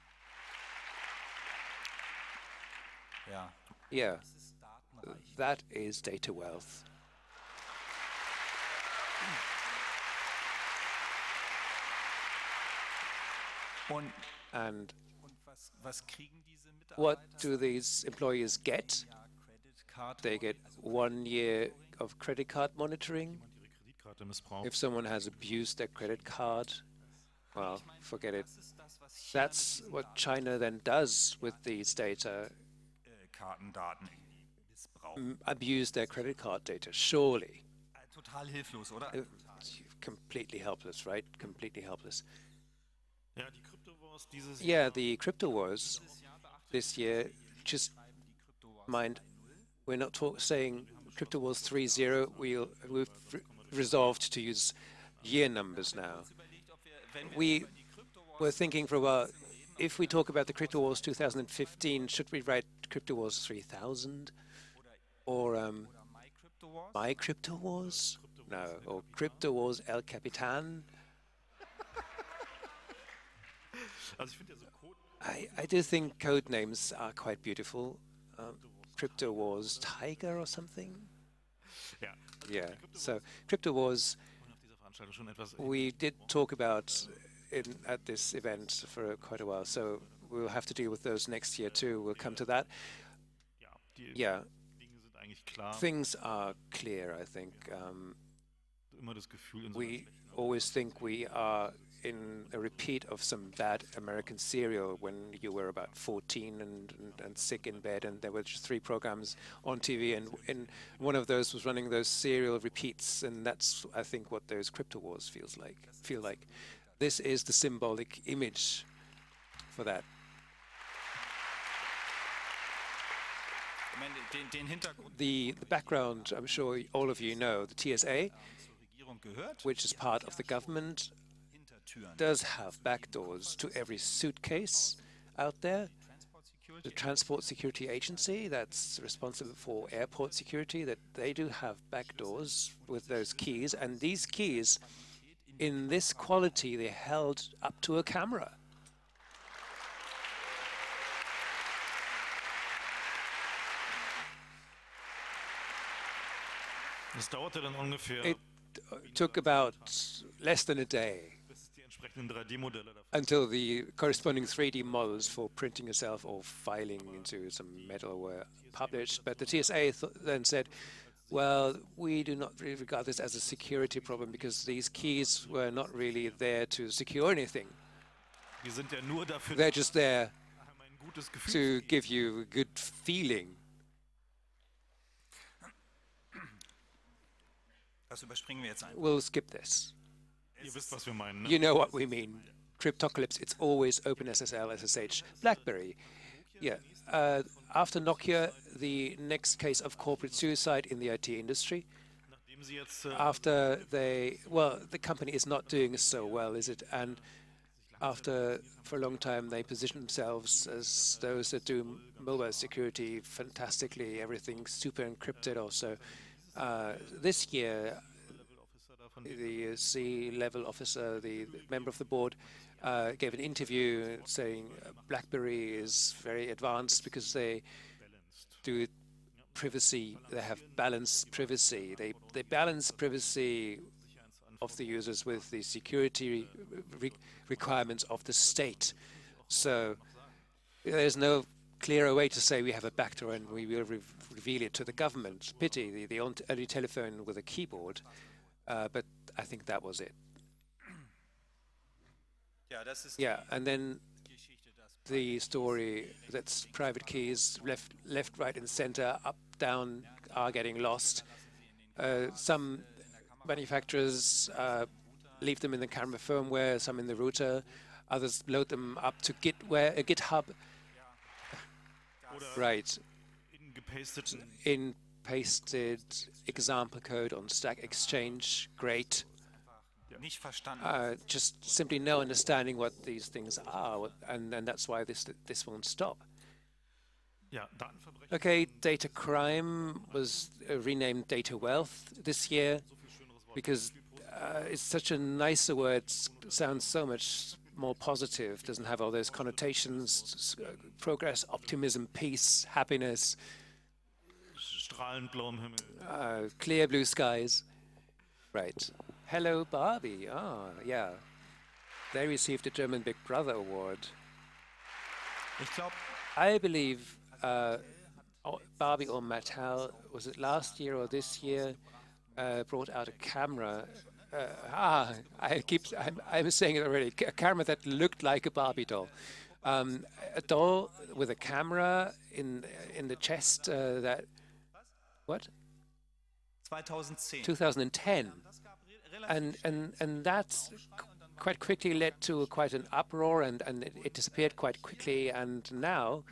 [SPEAKER 4] ja.
[SPEAKER 1] Yeah, that is data wealth.
[SPEAKER 4] Und,
[SPEAKER 1] And
[SPEAKER 4] und was kriegen diese
[SPEAKER 1] what
[SPEAKER 4] Mitarbeiter?
[SPEAKER 1] do these employees get?
[SPEAKER 4] Ja, Credit Card
[SPEAKER 1] They get 1 year of credit card monitoring.
[SPEAKER 3] Ihre Kreditkarte missbraucht.
[SPEAKER 1] If someone has abused their credit card, well, forget it.
[SPEAKER 4] Das ist das, was China
[SPEAKER 1] That's what China then does with these data,
[SPEAKER 4] Kartendaten missbraucht.
[SPEAKER 1] abuse their credit card data. Surely.
[SPEAKER 4] Total hilflos, oder?
[SPEAKER 1] Completely helpless, right? Completely helpless.
[SPEAKER 3] Ja, die Kryptowars dieses
[SPEAKER 1] Yeah, the crypto wars this year, just mind, we're not saying crypto wars 3.0. We've resolved to use year numbers now. We were thinking for a while, if we talk about the crypto wars 2015, should we write crypto wars 3000 or my crypto wars? No, or crypto wars El Capitan.
[SPEAKER 3] Also ich finde ja so Code
[SPEAKER 1] I do think code names are quite beautiful. Crypto Wars Tiger or something?
[SPEAKER 3] ja,
[SPEAKER 1] Yeah. So Crypto Wars,
[SPEAKER 3] auf dieser Veranstaltung schon etwas
[SPEAKER 1] we did talk about at this event for quite a while. So we'll have to deal with those next year too. We'll come to that.
[SPEAKER 3] ja, die
[SPEAKER 1] Yeah.
[SPEAKER 3] Dinge sind eigentlich klar.
[SPEAKER 1] Things are clear, I think.
[SPEAKER 3] Immer das Gefühl in so einer
[SPEAKER 1] We
[SPEAKER 3] schlechten
[SPEAKER 1] always think we are in a repeat of some bad American serial when you were about 14 and sick in bed, and there were just 3 programs on TV, and one of those was running those serial repeats, and that's, I think, what those crypto wars feel like. This is the symbolic image for that.
[SPEAKER 4] Ich meine, den Hintergrund
[SPEAKER 1] The background, I'm sure all of you know, the TSA,
[SPEAKER 4] zur Regierung gehört,
[SPEAKER 1] which is part of the government,
[SPEAKER 4] Hintertüren.
[SPEAKER 1] does have backdoors to every suitcase out there. The Transport Security Agency, that's responsible for airport security, that they do have backdoors with those keys, and these keys, in this quality, they're held up to a camera.
[SPEAKER 3] Das dauerte dann ungefähr,
[SPEAKER 1] It took about less than a day
[SPEAKER 3] bis es die entsprechenden 3D-Modelle dafür
[SPEAKER 1] until the corresponding 3D models for printing yourself or filing into some metal were published. But the TSA then said, well, we do not really regard this as a security problem because these keys were not really there to secure anything.
[SPEAKER 3] Die sind ja nur dafür
[SPEAKER 1] They're just there
[SPEAKER 3] haben ein gutes Gefühl.
[SPEAKER 1] to give you a good feeling.
[SPEAKER 4] Das überspringen wir jetzt einfach.
[SPEAKER 1] We'll skip this.
[SPEAKER 3] Ihr wisst, was wir meinen, ne?
[SPEAKER 1] You know what we mean. Cryptocalypse, it's always OpenSSL, SSH. BlackBerry, yeah. After Nokia, the next case of corporate suicide in the IT industry.
[SPEAKER 3] Nachdem sie jetzt
[SPEAKER 1] After the company is not doing so well, is it? And after, for a long time, they position themselves as those that do mobile security fantastically, everything super encrypted also. This year, the C-level officer, the member of the board, gave an interview saying BlackBerry is very advanced because they do privacy, they have balanced privacy. They balance privacy of the users with the security requirements of the state. So there's no clearer way to say we have a backdoor and we will reveal it to the government. Pity, the only telephone with a keyboard, but I think that was it.
[SPEAKER 4] Ja, das ist
[SPEAKER 1] Yeah, and then
[SPEAKER 4] die Geschichte, dass
[SPEAKER 1] the story that's private keys left, right, and center, up, down, are getting lost. Some manufacturers leave them in the camera firmware, some in the router, others load them up to GitHub. Right,
[SPEAKER 3] in gepasteten
[SPEAKER 1] in pasted example code on Stack Exchange. Great.
[SPEAKER 4] Nicht verstanden.
[SPEAKER 1] Just simply no understanding what these things are, and that's why this won't stop.
[SPEAKER 3] Ja, Datenverbrechen.
[SPEAKER 1] Okay, data crime was renamed data wealth this year because it's such a nicer word, sounds so much more positive, doesn't have all those connotations, progress, optimism, peace, happiness,
[SPEAKER 3] Strahlend blauem Himmel.
[SPEAKER 1] clear blue skies. Right. Hello, Barbie. Ah, yeah. They received the German Big Brother award.
[SPEAKER 4] Ich glaube,
[SPEAKER 1] I believe Barbie or Mattel, was it last year or this year, brought out a camera. I'm saying it already. A camera that looked like a Barbie doll. A doll with a camera in the chest that, what?
[SPEAKER 4] 2010.
[SPEAKER 1] 2010. And that quite quickly led to quite an uproar, and it disappeared quite quickly. And now,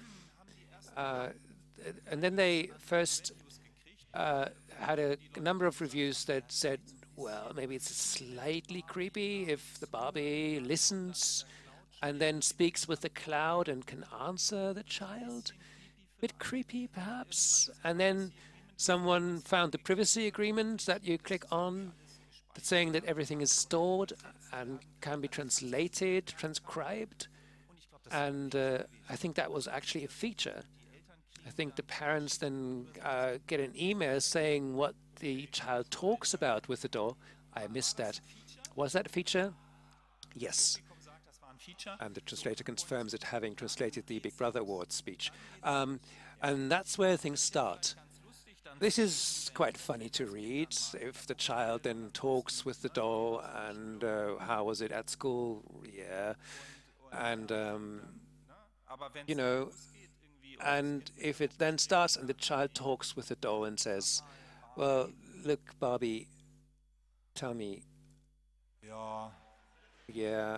[SPEAKER 1] and then they first had a number of reviews that said, well, maybe it's slightly creepy if the Barbie listens and then speaks with the cloud and can answer the child. Bit creepy, perhaps. And then someone found the privacy agreement that you click on, saying that everything is stored and can be translated, transcribed. And I think that was actually a feature. I think the parents then get an email saying what the child talks about with the doll. I missed that. Was that a feature? Yes. And the translator confirms it, having translated the Big Brother Award speech. And that's where things start. This is quite funny to read. If the child then talks with the doll and how was it at school? Yeah. And, you know, and if it then starts and the child talks with the doll and says, well, look, Barbie, tell me.
[SPEAKER 4] Ja,
[SPEAKER 1] Yeah,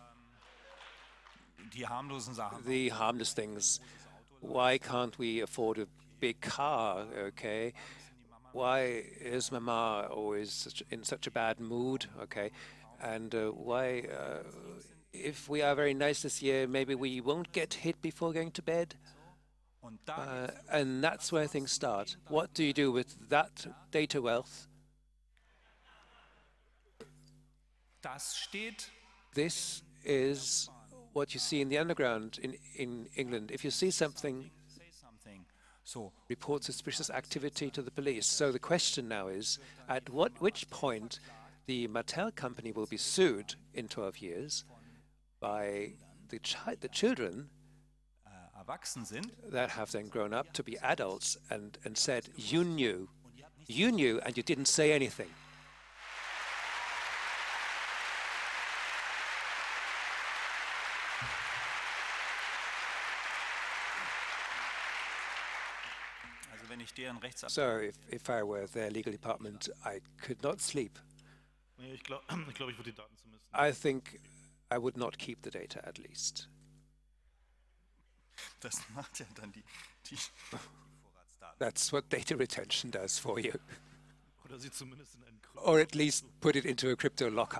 [SPEAKER 4] die harmlosen Sachen.
[SPEAKER 1] the harmless things. Why can't we afford a big car, okay? Why is Mama always in such a bad mood, okay? And why, if we are very nice this year, maybe we won't get hit before going to bed?
[SPEAKER 4] Und da
[SPEAKER 1] And that's where things start. What do you do with that data wealth?
[SPEAKER 4] das steht,
[SPEAKER 1] This is what you see in the underground in England. If you see something,
[SPEAKER 4] say something. So,
[SPEAKER 1] report suspicious activity to the police. So the question now is, at which point the Mattel company will be sued in 12 years by the children
[SPEAKER 4] erwachsen sind,
[SPEAKER 1] that have then grown up to be adults and said, you knew, and you didn't say anything.
[SPEAKER 4] also wenn ich deren
[SPEAKER 1] So if I were their legal department, I could not sleep.
[SPEAKER 3] Nee, ich glaube, ich würde die Daten zumindest.
[SPEAKER 1] I think I would not keep the data at least.
[SPEAKER 4] das macht ja dann die Vorratsdaten.
[SPEAKER 1] That's what data retention does for you.
[SPEAKER 3] Oder sie zumindest in einen
[SPEAKER 1] Or at least put it into a crypto locker.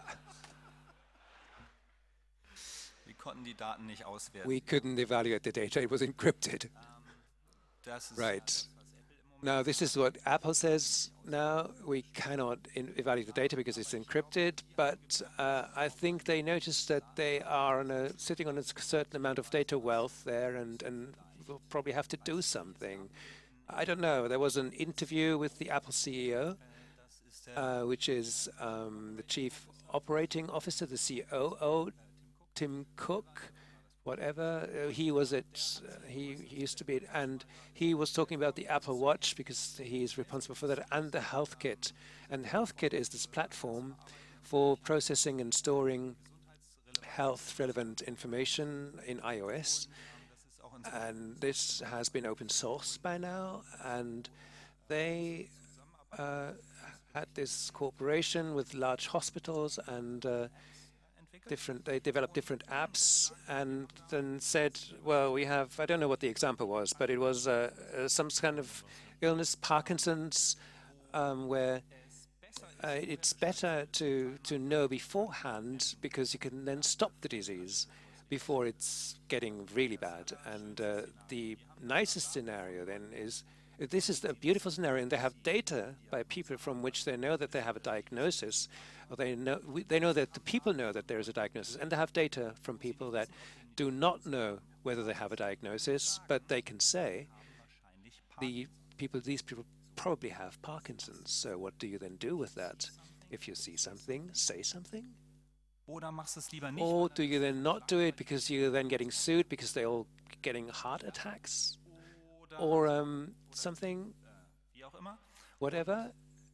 [SPEAKER 4] Wir konnten die Daten nicht auswerten.
[SPEAKER 1] We couldn't evaluate the data, it was encrypted.
[SPEAKER 4] Das ist
[SPEAKER 1] Right. Now, this is what Apple says now. We cannot evaluate the data because it's encrypted, but I think they noticed that they are sitting on a certain amount of data wealth there and will probably have to do something. I don't know. There was an interview with the Apple CEO, which is the Chief Operating Officer, the COO, Tim Cook, whatever. He was he used to be, and he was talking about the Apple Watch because he is responsible for that, and the HealthKit. And HealthKit is this platform for processing and storing health-relevant information in iOS. And this has been open source by now, and they had this cooperation with large hospitals, and they developed different apps and then said, well, we have, I don't know what the example was, but it was some kind of illness, Parkinson's, where it's better to know beforehand because you can then stop the disease before it's getting really bad. And the nicest scenario then is, this is a beautiful scenario, and they have data by people from which they know that they have a diagnosis, or they know that the people know that there is a diagnosis, and they have data from people that do not know whether they have a diagnosis, but they can say, these people probably have Parkinson's. So what do you then do with that? If you see something, say something?
[SPEAKER 4] Oder machst es lieber nicht?
[SPEAKER 1] Or do you then not do it because you're then getting sued because they're all getting heart attacks? Or something,
[SPEAKER 4] Wie auch immer.
[SPEAKER 1] whatever?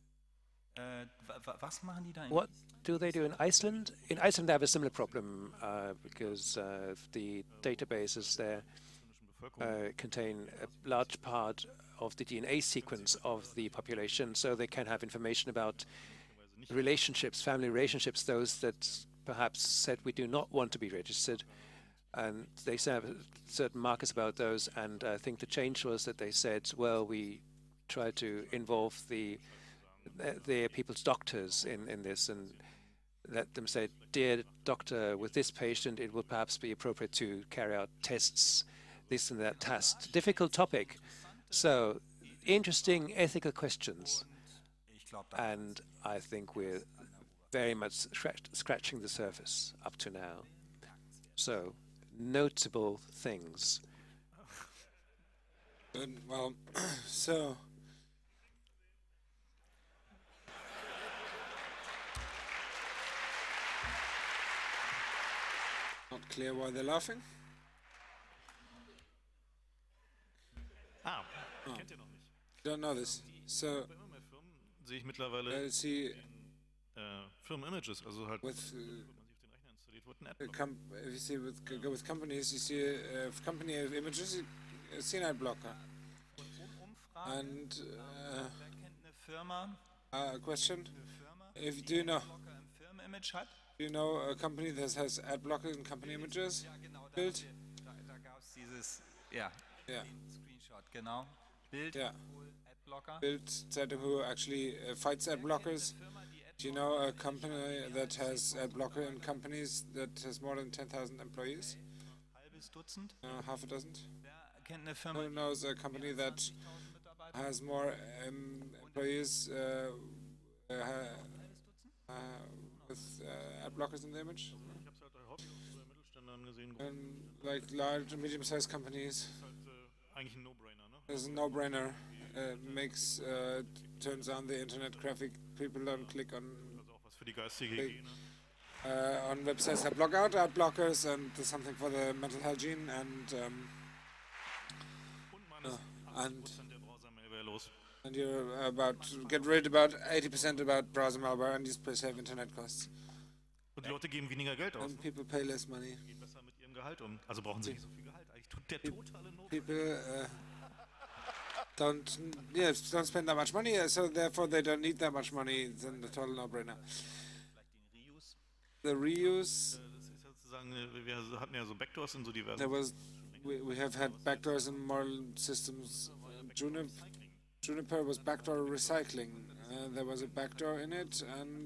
[SPEAKER 4] Was machen die da?
[SPEAKER 1] What do they do in Iceland? In Iceland, they have a similar problem because the databases there contain a large part of the DNA sequence of the population, so they can have information about relationships, family relationships, those that perhaps said we do not want to be registered. And they have certain markers about those, and I think the change was that they said, well, we try to involve their people's doctors in this and let them say, dear doctor, with this patient, it would perhaps be appropriate to carry out tests, this and that test. Difficult topic. So, interesting ethical questions. And I think we're very much scratching the surface up to now. So, notable things.
[SPEAKER 5] Well, so not clear why they're laughing.
[SPEAKER 3] Kennt ihr noch nicht.
[SPEAKER 5] Don't know this. So
[SPEAKER 3] Bei immer mehr Firmen sehe ich mittlerweile
[SPEAKER 5] see
[SPEAKER 3] Firmen-Images, also halt,
[SPEAKER 5] with
[SPEAKER 3] wenn man sich auf den Rechner installiert, wird ein Adblocker.
[SPEAKER 5] if you see go with companies, you see company images, you see an ad blocker.
[SPEAKER 4] Umfragen.
[SPEAKER 5] And
[SPEAKER 4] Wer kennt eine Firma,
[SPEAKER 5] a question:
[SPEAKER 4] eine
[SPEAKER 5] if do you know
[SPEAKER 4] Blocker im Firmenimage hat?
[SPEAKER 5] a company that has ad blocker in company images
[SPEAKER 4] Ja, genau.
[SPEAKER 5] built?
[SPEAKER 4] Da gab es dieses, ja,
[SPEAKER 5] Yeah,
[SPEAKER 4] Screenshot, genau. Bild,
[SPEAKER 5] Yeah.
[SPEAKER 4] Adblocker.
[SPEAKER 5] built said who actually fights ad blockers. Do you know a company that has ad blocker in companies that has more than 10,000 employees?
[SPEAKER 4] Halbes Dutzend.
[SPEAKER 5] Half a dozen.
[SPEAKER 4] Wer kennt eine Firma,
[SPEAKER 5] Who knows a company that
[SPEAKER 4] 1000 Mitarbeiter?
[SPEAKER 5] has more employees with ad blockers in the image?
[SPEAKER 3] Ich habe es halt hauptsächlich bei Mittelständlern gesehen.
[SPEAKER 5] Like large and medium-sized companies,
[SPEAKER 3] Das ist halt eigentlich ein No-Brainer, ne?
[SPEAKER 5] there's a no-brainer. Turns on the internet traffic. People don't click on
[SPEAKER 3] Also auch was für die geistige Hygiene.
[SPEAKER 5] on websites that block out ad blockers, and there's something for the mental hygiene and
[SPEAKER 3] Und meines
[SPEAKER 5] and
[SPEAKER 3] 80% der Browser-Malware los.
[SPEAKER 5] and you're about to get rid about 80% about browser malware and you save internet costs.
[SPEAKER 3] Und die Leute geben weniger Geld aus.
[SPEAKER 5] And people pay less money.
[SPEAKER 3] Gehen besser mit ihrem Gehalt um. Also brauchen sie nicht so viel Gehalt. Eigentlich tut der totale No-Brainer.
[SPEAKER 5] People don't spend that much money, so therefore they don't need that much money. Then the total no-brainer.
[SPEAKER 4] Vielleicht den Reuse.
[SPEAKER 5] The reuse.
[SPEAKER 3] Das ist sozusagen, wir hatten ja so Backdoors in so diversen.
[SPEAKER 5] There was we have had backdoors in modern systems. Juniper was backdoor recycling. There was a backdoor in it and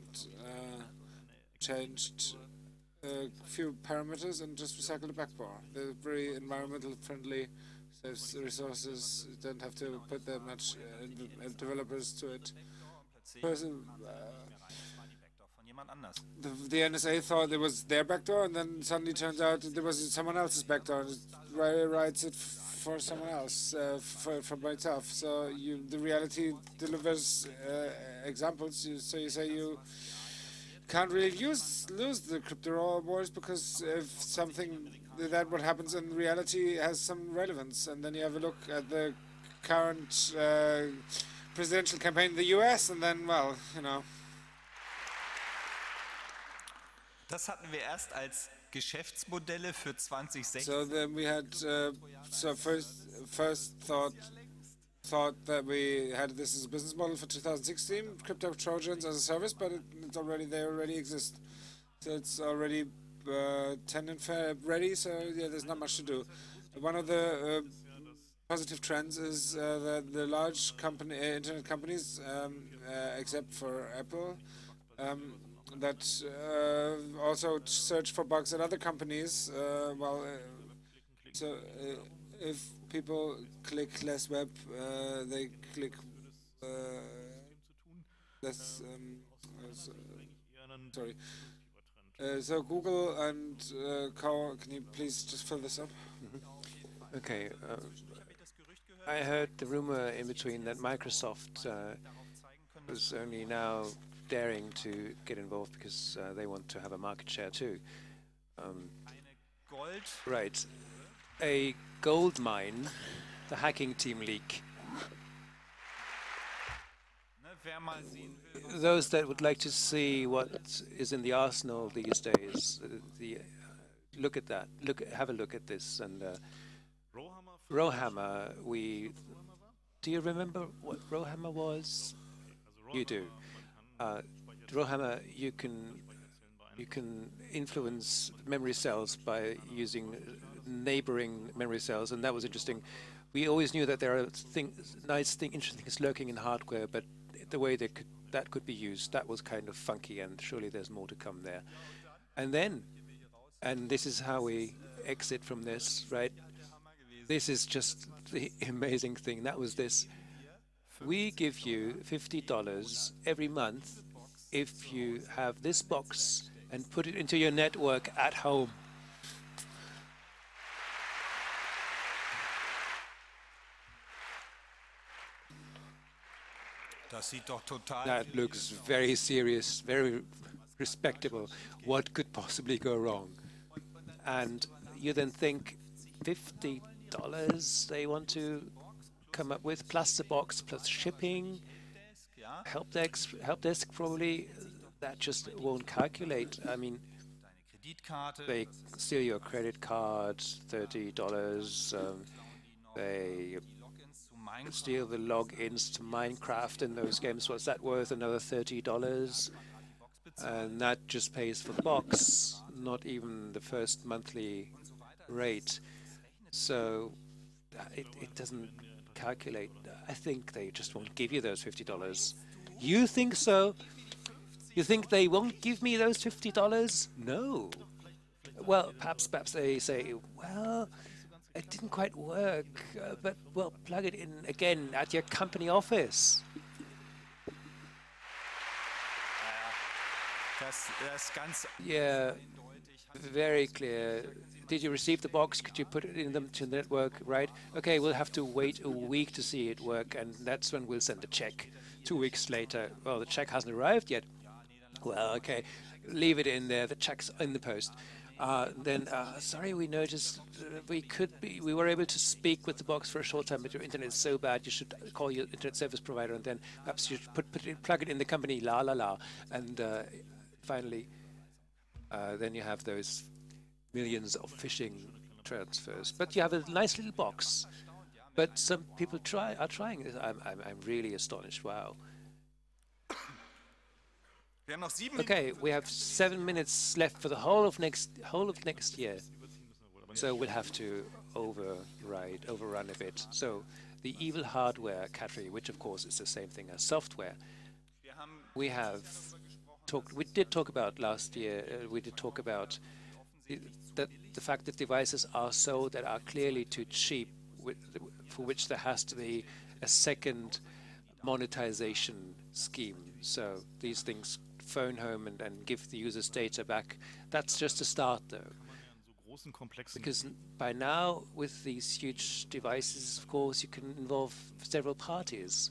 [SPEAKER 5] changed a few parameters and just recycled the backdoor. They're very environmental friendly, saves resources. You don't have to put that much developers to it. Person,
[SPEAKER 4] Von jemand anders.
[SPEAKER 5] the NSA thought it was their backdoor, and then suddenly turns out there was someone else's backdoor, and it writes it for someone else, for by itself. So the reality delivers examples. So you say you can't really lose the crypto wars because if something that what happens in reality has some relevance, and then you have a look at the current presidential campaign in the U.S., and then well, you know.
[SPEAKER 4] Das hatten wir erst als Geschäftsmodelle für 2016.
[SPEAKER 5] So then we had first thought that we had this as a business model for 2016, crypto Trojans as a service, but they already exist. So it's already tenant ready, so yeah, there's not much to do. One of the positive trends is that the large internet companies, except for Apple, that also search for bugs at other companies. If people click less web, they click less. Sorry. So Google and Kao, can you please just fill this up?
[SPEAKER 1] Okay. I heard the rumor in between that Microsoft was only now daring to get involved because they want to have a market share too. Right. A gold mine, the hacking team leak. Those that would like to see what is in the arsenal these days, look at that. Have a look at this. And Rowhammer, do you remember what Rowhammer was? You do. Rowhammer, you can influence memory cells by using neighboring memory cells, and that was interesting. We always knew that there are interesting things lurking in hardware, but the way that could be used, that was kind of funky, and surely there's more to come there. And this is how we exit from this, right? This is just the amazing thing. That was this. We give you $50 every month if you have this box and put it into your network at home. That looks very serious, very respectable. What could possibly go wrong? And you then think $50 they want to come up with, plus the box, plus shipping, help desk probably, that just won't calculate. I mean, they steal your credit card, $30. They steal the logins to Minecraft in those games. What's that worth? Another $30. And that just pays for the box, not even the first monthly rate. So it doesn't calculate. I think they just won't give you those $50. You think so? You think they won't give me those $50? No. Well, perhaps they say, well, it didn't quite work, but well, plug it in again at your company office. Yeah, very clear. Did you receive the box? Could you put it in to the network, right? Okay, we'll have to wait a week to see it work, and that's when we'll send the check. 2 weeks later, well, the check hasn't arrived yet. Well, okay, leave it in there. The check's in the post. Sorry, we noticed we were able to speak with the box for a short time, but your internet is so bad, you should call your internet service provider, and then perhaps you should plug it in the company, and finally, then you have those millions of phishing transfers. But you have a nice little box. But some people are trying this. I'm really astonished. Wow. Okay, we have 7 minutes left for the whole of next year. So we'll have to overrun a bit. So the evil hardware category, which of course is the same thing as software, we did talk about last year. We did talk about the fact that devices are sold that are clearly too cheap, for which there has to be a second monetization scheme. So these things phone home and give the users data back. That's just a start, though. Because by now, with these huge devices, of course, you can involve several parties.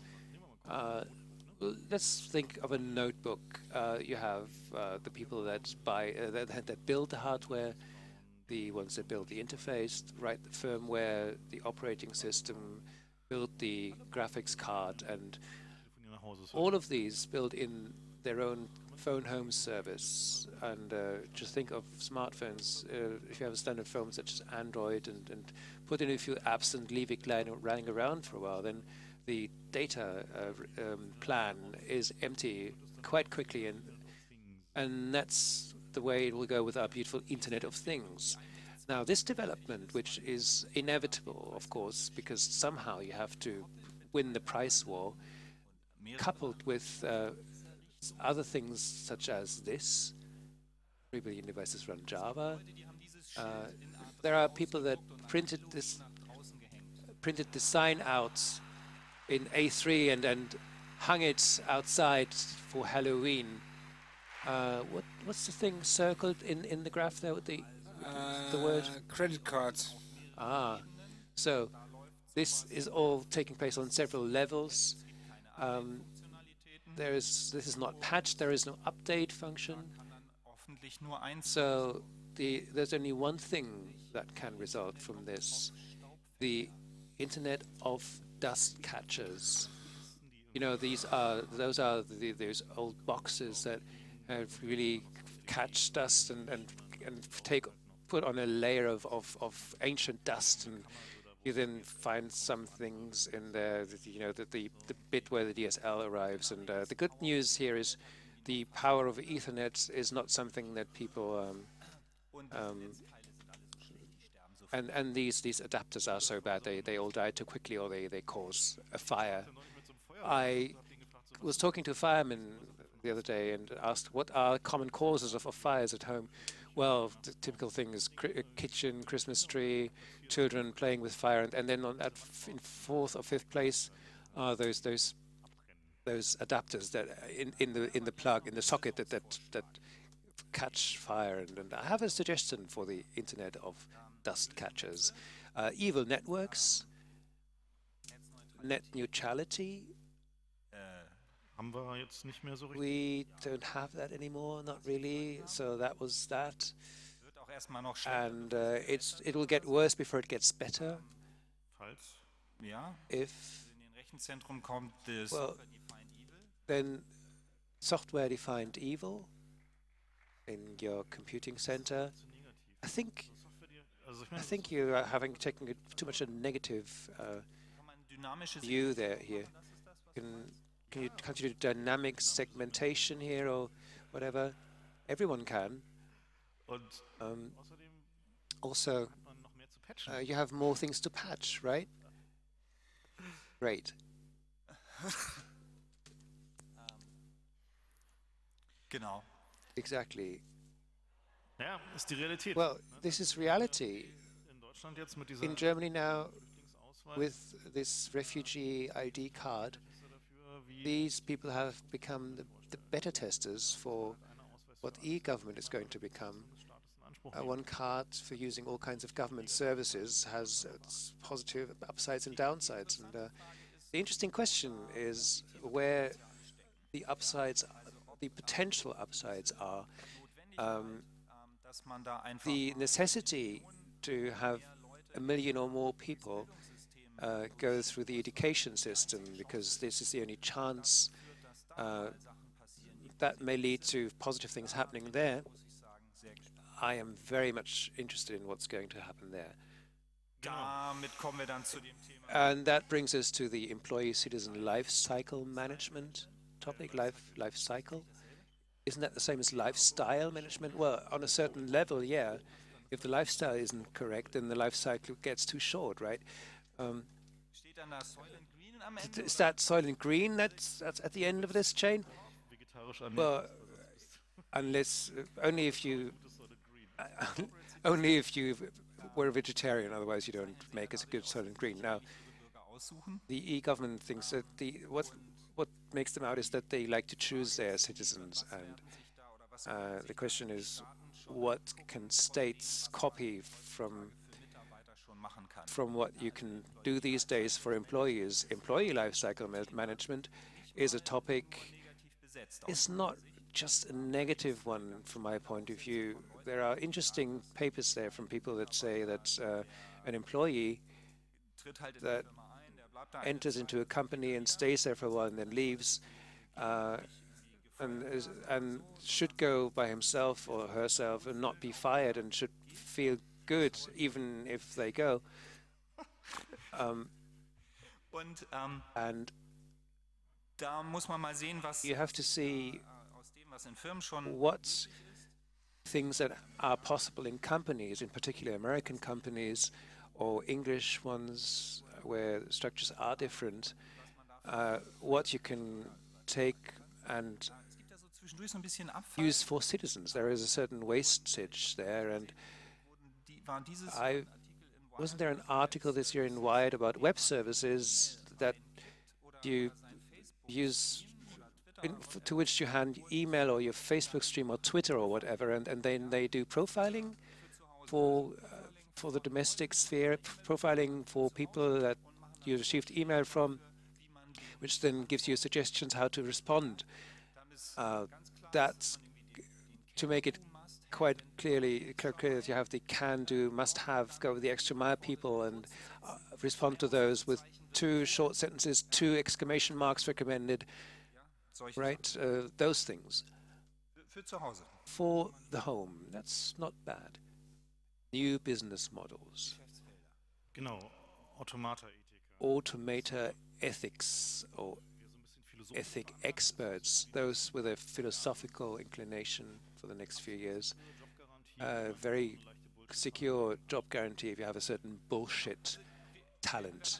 [SPEAKER 1] Let's think of a notebook. You have the people that that build the hardware, the ones that build the interface, write the firmware, the operating system, build the graphics card, and all of these build in their own phone home service. And just think of smartphones. If you have a standard phone such as Android and put in a few apps and leave it running around for a while, then the data plan is empty quite quickly, and that's the way it will go with our beautiful Internet of Things. Now, this development, which is inevitable, of course, because somehow you have to win the price war, coupled with other things such as this, 3 billion devices run Java. There are people that printed the sign out in A3 and hung it outside for Halloween. What's the thing circled in the graph there with the word?
[SPEAKER 5] Credit card.
[SPEAKER 1] So this is all taking place on several levels. This is not patched. There is no update function. So there's only one thing that can result from this: the Internet of Dust Catchers. You know, those are those old boxes that really catch dust and put on a layer of ancient dust, and you then find some things in there, the bit where the DSL arrives. And the good news here is the power of Ethernet is not something that people and these adapters are so bad they all die too quickly, or they cause a fire. I was talking to a fireman the other day and asked what are common causes of fires at home. Well, the typical thing is kitchen, Christmas tree, children playing with fire, and then in 4th or 5th place are those adapters that in the plug, in the socket that catch fire. And I have a suggestion for the Internet of Dust Catchers: evil networks, net neutrality.
[SPEAKER 3] Haben wir jetzt nicht mehr so richtig.
[SPEAKER 1] We don't have that anymore, not really. So that was that. And it will get worse before it gets better. If, well, then software-defined evil in your computing center. I think you are taking too much a negative view here. Can you do dynamic segmentation here or whatever? Everyone can. Also, you have more things to patch, right? Great.
[SPEAKER 4] Genau.
[SPEAKER 1] Exactly.
[SPEAKER 3] Ja, ist die Realität.
[SPEAKER 1] Well, this is reality.
[SPEAKER 3] In Deutschland jetzt mit dieser
[SPEAKER 1] In Germany now, with this refugee ID card, these people have become the beta testers for what e-government is going to become. One card for using all kinds of government services has its positive upsides and downsides. And the interesting question is where the upsides, the potential upsides are. The necessity to have 1 million or more people go through the education system, because this is the only chance that may lead to positive things happening there. I am very much interested in what's going to happen there. And that brings us to the employee-citizen life cycle management topic, life cycle. Isn't that the same as lifestyle management? Well, on a certain level, yeah. If the lifestyle isn't correct, then the life cycle gets too short, right? Is that Soylent Green that's at the end of this chain? Well, unless only if you were a vegetarian, otherwise you don't make as a good Soylent Green. Now, the e-government thinks that what makes them out is that they like to choose their citizens, and the question is, what can states copy from what you can do these days for employees? Employee life cycle management is a topic. It's not just a negative one from my point of view. There are interesting papers there from people that say that an employee that enters into a company and stays there for a while and then leaves and should go by himself or herself and not be fired, and should feel good even if they go. And
[SPEAKER 4] da muss man mal sehen, was
[SPEAKER 1] you have to see
[SPEAKER 4] aus dem, was in Firmen schon
[SPEAKER 1] what things that are possible in companies, in particular American companies or English ones where structures are different, what you can take and
[SPEAKER 4] Es gibt ja so zwischendurch so ein bisschen Abfall.
[SPEAKER 1] use for citizens. There is a certain wastage there, and
[SPEAKER 4] War dieses Jahr
[SPEAKER 1] I
[SPEAKER 4] ein Artikel in
[SPEAKER 1] wasn't there an article this year in Wired about web services that you use to which you hand email or your Facebook stream or Twitter or whatever, and then they do profiling for the domestic sphere, profiling for people that you received email from, which then gives you suggestions how to respond. That's to make it quite clear that you have the can-do, must-have, go the extra mile people and respond to those with 2 short sentences, 2 exclamation marks recommended,
[SPEAKER 4] solche
[SPEAKER 1] right? Those things.
[SPEAKER 4] für zu Hause.
[SPEAKER 1] For the home, that's not bad. New business models.
[SPEAKER 3] Genau, Automata-Ethiker.
[SPEAKER 1] Automator ethics or
[SPEAKER 3] Wir so ein bisschen Philosophen.
[SPEAKER 1] ethic experts, those with a philosophical inclination for the next few years.
[SPEAKER 3] Jobgarantie,
[SPEAKER 1] Very secure job guarantee if you have a certain bullshit talent.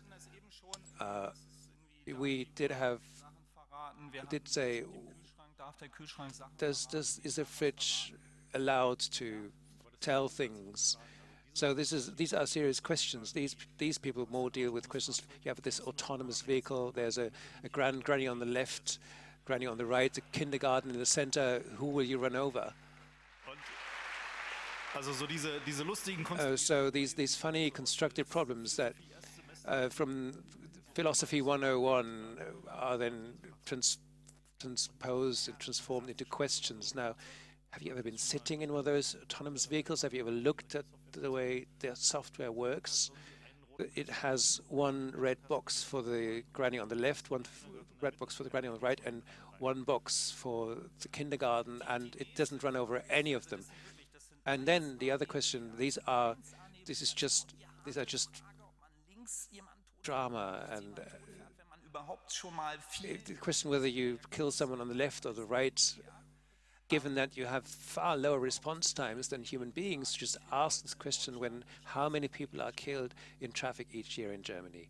[SPEAKER 1] We did have,
[SPEAKER 4] Verraten, wir
[SPEAKER 1] did say,
[SPEAKER 4] Kühlschrank, darf der Kühlschrank Sachen
[SPEAKER 1] is the fridge allowed to tell things? So these are serious questions. These people more deal with questions. You have this autonomous vehicle. There's a granny on the left, granny on the right, a kindergarten in the center. Who will you run over?
[SPEAKER 3] Und also so diese lustigen
[SPEAKER 1] So these funny constructed problems that from Philosophy 101 are then transposed and transformed into questions. Now, have you ever been sitting in one of those autonomous vehicles? Have you ever looked at the way their software works? It has one red box for the granny on the left, one red box for the granny on the right, and one box for the kindergarten, and it doesn't run over any of them. And then the other question: these are just
[SPEAKER 4] links jemanden tot
[SPEAKER 1] drama, and
[SPEAKER 4] wenn man überhaupt schon mal viel
[SPEAKER 1] the question whether you kill someone on the left or the right, given that you have far lower response times than human beings, just ask this question when how many people are killed in traffic each year in Germany?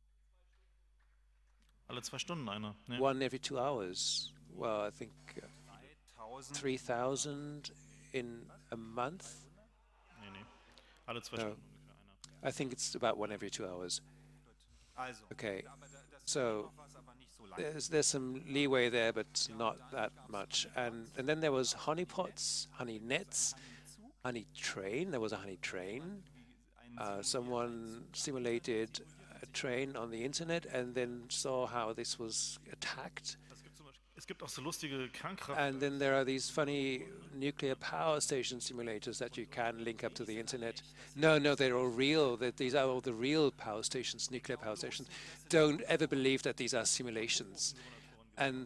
[SPEAKER 3] alle 2 Stunden einer. Ne?
[SPEAKER 1] 1 every 2 hours. Well, I think
[SPEAKER 4] 3000
[SPEAKER 1] 3,000 in a month.
[SPEAKER 3] Nee. Alle 2
[SPEAKER 1] No.
[SPEAKER 3] Stunden ungefähr einer.
[SPEAKER 1] I think it's about 1 every 2 hours.
[SPEAKER 4] Also,
[SPEAKER 1] Okay,
[SPEAKER 4] aber das ist
[SPEAKER 1] so
[SPEAKER 4] noch was, aber nicht so lange.
[SPEAKER 1] there's some leeway there, but not that much. And then there was honeypots, honey nets, honey train. There was a honey train. Someone simulated a train on the internet and then saw how this was attacked.
[SPEAKER 3] Es gibt auch so lustige Kernkraft.
[SPEAKER 1] And then there are these funny nuclear power station simulators that you can link up to the internet. No, they're all real. These are all the real power stations, nuclear power stations. Don't ever believe that these are simulations. And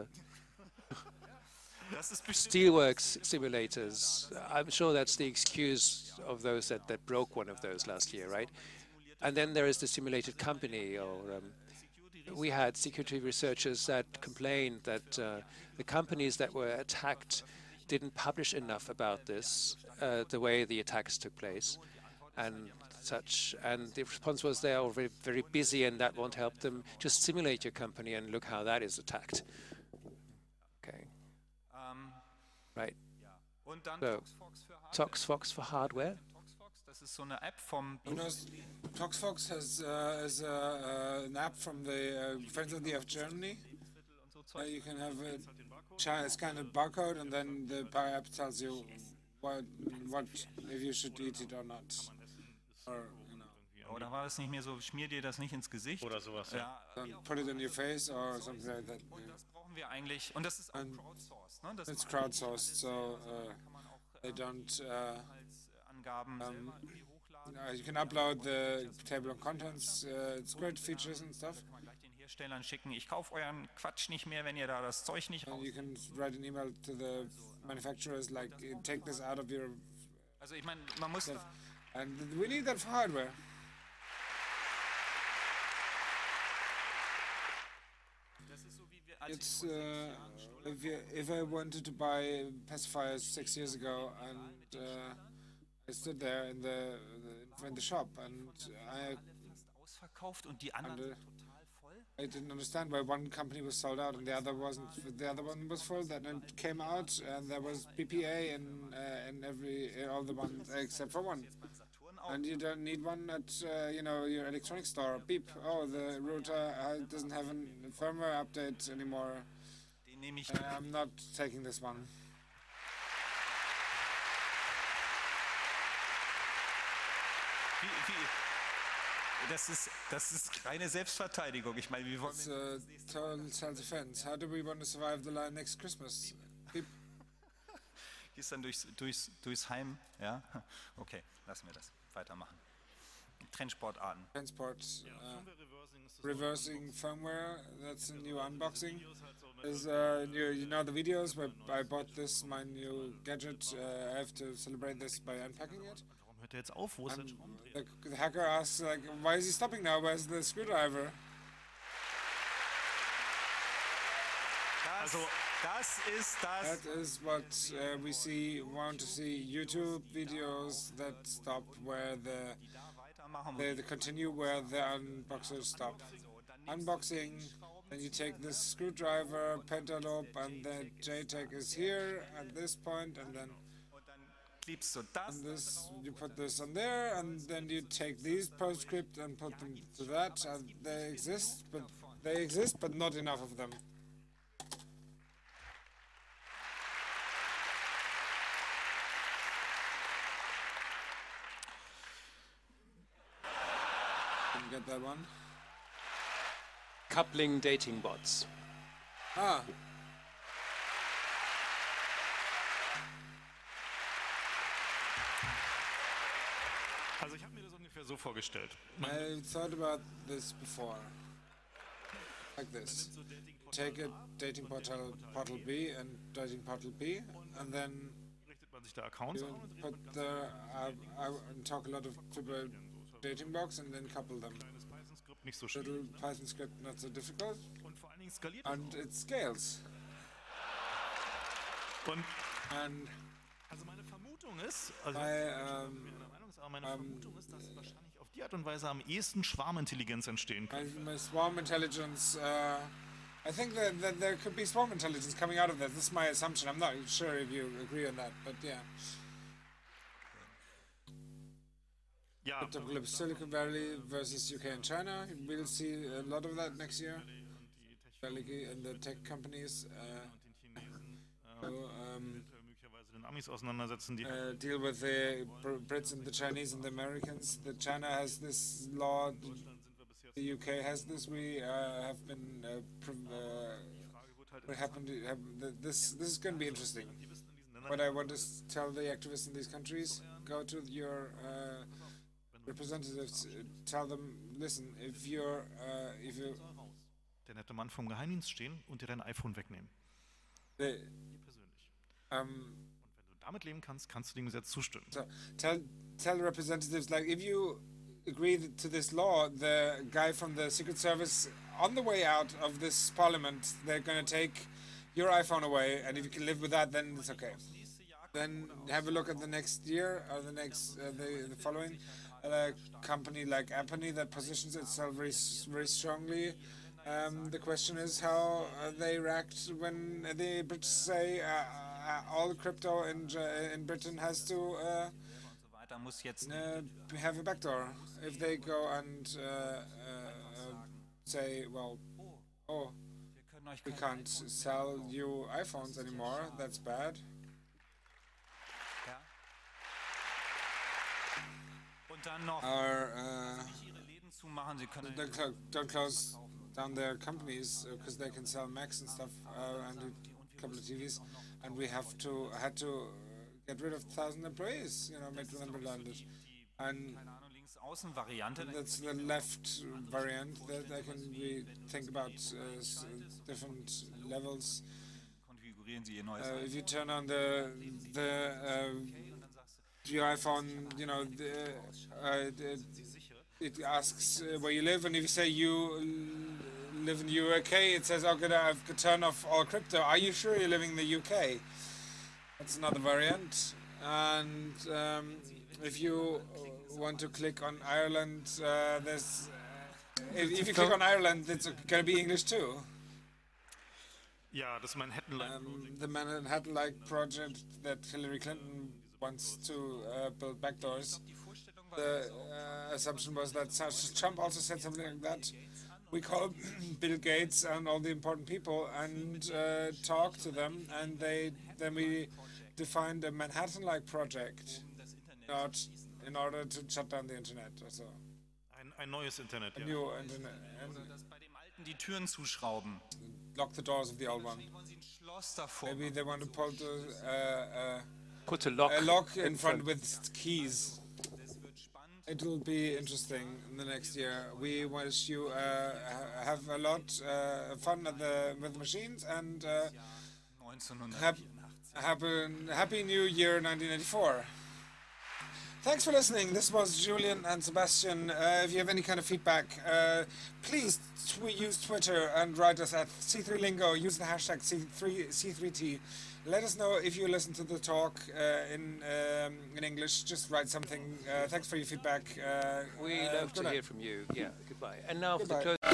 [SPEAKER 4] Das ist bestimmt
[SPEAKER 1] Steelworks simulators, I'm sure that's the excuse of those that broke one of those last year, right? And then there is the simulated company, or we had security researchers that complained that the companies that were attacked didn't publish enough about this, the way the attacks took place and such. And the response was they're all very, very busy and that won't help them. Just simulate your company and look how that is attacked. Okay, right.
[SPEAKER 4] und dann
[SPEAKER 1] So,
[SPEAKER 4] ToxFox für Hardware.
[SPEAKER 1] ToxFox for hardware.
[SPEAKER 4] ToxFox, das ist so eine App vom
[SPEAKER 5] You know, ToxFox has an app from the Friends of the Earth Germany.
[SPEAKER 4] und so Zeug.
[SPEAKER 5] You can have a scan a barcode, and then the Power App tells you what if you should eat it or not, or
[SPEAKER 4] Oder war das nicht mehr so, schmier dir das nicht ins Gesicht?
[SPEAKER 3] Oder sowas, ja.
[SPEAKER 4] Ja,
[SPEAKER 5] don't put it on your face or something like that.
[SPEAKER 4] und das brauchen wir eigentlich. Und das ist auch
[SPEAKER 5] And
[SPEAKER 4] crowdsourced. Ne? Das
[SPEAKER 5] It's
[SPEAKER 4] macht-
[SPEAKER 5] crowdsourced, so
[SPEAKER 4] kann man auch
[SPEAKER 5] they don't.
[SPEAKER 4] als Angaben selber irgendwie hochladen.
[SPEAKER 5] You can upload the table of contents. It's great features and stuff.
[SPEAKER 4] Kann man gleich den Herstellern schicken. Ich kaufe euren Quatsch nicht mehr, wenn ihr da das Zeug nicht
[SPEAKER 5] And
[SPEAKER 4] raus.
[SPEAKER 5] you can write an email to the manufacturers like, take this out of your
[SPEAKER 4] Also ich meine, man muss da,
[SPEAKER 5] and we need that for hardware.
[SPEAKER 4] das ist so wie wir
[SPEAKER 5] It's if I wanted to buy pacifiers 6 years ago, and I stood there in the shop, and
[SPEAKER 4] fast ausverkauft und die anderen
[SPEAKER 5] and,
[SPEAKER 4] sind total voll.
[SPEAKER 5] I didn't understand why one company was sold out and the other wasn't. The other one was full. Then it came out, and there was BPA in all the ones except for one.
[SPEAKER 4] Beim Saturn auch.
[SPEAKER 5] And you don't need one at your electronics store. Beep! Oh, the router doesn't have a firmware update anymore.
[SPEAKER 4] Den nehme ich.
[SPEAKER 5] I'm not taking this one.
[SPEAKER 4] Das ist reine Selbstverteidigung. Ich meine, wie wollen
[SPEAKER 5] It's
[SPEAKER 4] wir
[SPEAKER 5] total self-defense. How do we want to survive the line next Christmas? Beep.
[SPEAKER 4] gehst dann durchs Heim? Ja? Okay, lassen wir das. Weitermachen. Trendsportarten.
[SPEAKER 5] Transport.
[SPEAKER 3] Firmware Reversing ist das
[SPEAKER 5] Reversing firmware. That's a new unboxing.
[SPEAKER 3] Videos halt so mit
[SPEAKER 5] Is you know the videos where I bought this my new gadget. I have to celebrate this by unpacking it.
[SPEAKER 3] warum hört der jetzt auf? Wo ist der
[SPEAKER 5] And
[SPEAKER 3] Schraubendreher?
[SPEAKER 5] the hacker asks like, why is he stopping now? Where's the screwdriver?
[SPEAKER 4] Das ist das.
[SPEAKER 5] That is what we want to see YouTube videos that stop where
[SPEAKER 4] Da weitermachen.
[SPEAKER 5] they continue where the unboxers stop. Unboxing, then you take this screwdriver, pentalobe, and the JTAG is here at this point, and then
[SPEAKER 4] Und dann klebst du das.
[SPEAKER 5] and this you put this on there, and then you take these PostScript and put them to that. And they exist, but not enough of them. Didn't get that one.
[SPEAKER 1] Coupling dating bots.
[SPEAKER 5] Ah,
[SPEAKER 3] Also ich habe mir das ungefähr so vorgestellt.
[SPEAKER 5] I thought about this before. Like this. Take a dating portal B and dating portal B, and then
[SPEAKER 3] Richtet man sich da Accounts
[SPEAKER 5] you
[SPEAKER 3] an und
[SPEAKER 5] put the and talk a lot of triple dating box and then couple them.
[SPEAKER 3] kleines Python-Skript nicht so schlimm.
[SPEAKER 5] Little Python script not so difficult,
[SPEAKER 3] Und vor allen Dingen skaliert es
[SPEAKER 5] and it scales.
[SPEAKER 3] auch. Und
[SPEAKER 5] And
[SPEAKER 3] also meine Vermutung ist, also
[SPEAKER 5] my
[SPEAKER 3] meiner Meinung ist, aber meine Vermutung ist, dass wahrscheinlich auf die Art und Weise am ehesten Schwarmintelligenz entstehen kann.
[SPEAKER 5] my swarm intelligence. I think that there could be swarm intelligence coming out of that. This is my assumption. I'm not sure if you agree on that, but yeah.
[SPEAKER 3] Ja,
[SPEAKER 5] Apocalypse Silicon Valley versus UK and China. We'll see a lot of that next year. Valley and the tech companies
[SPEAKER 3] und den Chinesen
[SPEAKER 5] so,
[SPEAKER 3] eventuell möglicherweise den Amis auseinandersetzen, die
[SPEAKER 5] deal with the Brits and the Chinese and the Americans. The China has this law.
[SPEAKER 3] Deutschland sind wir bisher
[SPEAKER 5] The UK has this. We have been.
[SPEAKER 3] Frage wird halt
[SPEAKER 5] We happen to have this. This is going to be interesting.
[SPEAKER 3] Aktivisten in diesen Ländern
[SPEAKER 5] What I want to tell the activists in these countries: go to your representatives. Tell them, listen. If you
[SPEAKER 3] raus. Der nette Mann vom Geheimdienst stehen und dir dein iPhone wegnehmen.
[SPEAKER 5] the,
[SPEAKER 3] Dir persönlich.
[SPEAKER 5] um,
[SPEAKER 3] Und wenn du damit leben kannst, kannst du dem Gesetz zustimmen.
[SPEAKER 5] So tell representatives, like, if you agree to this law, the guy from the Secret Service on the way out of this parliament, they're going to take your iPhone away, and if you can live with that, then it's okay. Then have a look at the next year or the next the following company like Apple that positions itself very strongly. The question is how they react when the Brits say all crypto in Britain has to
[SPEAKER 4] Und so weiter muss jetzt
[SPEAKER 5] have a backdoor. If they go and say, well, oh,
[SPEAKER 4] wir können euch
[SPEAKER 5] we
[SPEAKER 4] kein
[SPEAKER 5] can't sell you iPhones anymore, that's bad.
[SPEAKER 4] Ja. Und dann noch
[SPEAKER 5] Or
[SPEAKER 4] ihre Läden zumachen. Sie können
[SPEAKER 5] don't close down their companies because they can sell Macs and stuff and a couple of TVs, and we had to get rid of 1,000 employees, made them redundant. And
[SPEAKER 4] keine Ahnung, Links-Außen-Variante.
[SPEAKER 5] that's the left variant that we think about different levels.
[SPEAKER 4] Konfigurieren Sie Ihr neues
[SPEAKER 5] If you turn on the
[SPEAKER 4] und dann sagst du,
[SPEAKER 5] your iPhone, it asks where you live, and if you say you live in the UK, it says, okay, I've turned off all crypto. Are you sure you're living in the UK? That's another variant. And if you want to click on Ireland, there's if you click on Ireland, it's going to be English too.
[SPEAKER 3] Ja, das Manhattan-like
[SPEAKER 5] The Manhattan-like project that Hillary Clinton wants to build backdoors. The assumption was that Trump also said something like that. We call Bill Gates and all the important people and talk to them, and then we defined a Manhattan-like project, not in order to shut down the internet. Also,
[SPEAKER 3] ein neues Internet, ja.
[SPEAKER 5] new internet, and
[SPEAKER 4] Bei dem alten die Türen zuschrauben.
[SPEAKER 5] lock the doors of the old one.
[SPEAKER 4] Wollen Sie ein Schloss davor
[SPEAKER 5] Maybe they want to put
[SPEAKER 1] Put a lock,
[SPEAKER 5] a lock in front with keys.
[SPEAKER 4] Es wird spannend.
[SPEAKER 5] It will be interesting in the next year. We wish you have a lot fun with the machines and
[SPEAKER 4] 1984.
[SPEAKER 5] happy New Year 1994. Thanks for listening. This was Julian and Sebastian. If you have any kind of feedback, please use Twitter and write us at C3Lingo. Use the hashtag C3T. Let us know if you listen to the talk in English. Just write something. Thanks for your feedback.
[SPEAKER 1] we love
[SPEAKER 5] good
[SPEAKER 1] to
[SPEAKER 5] night.
[SPEAKER 1] hear from you. Yeah, goodbye. And now for the
[SPEAKER 5] Goodbye.
[SPEAKER 1] close.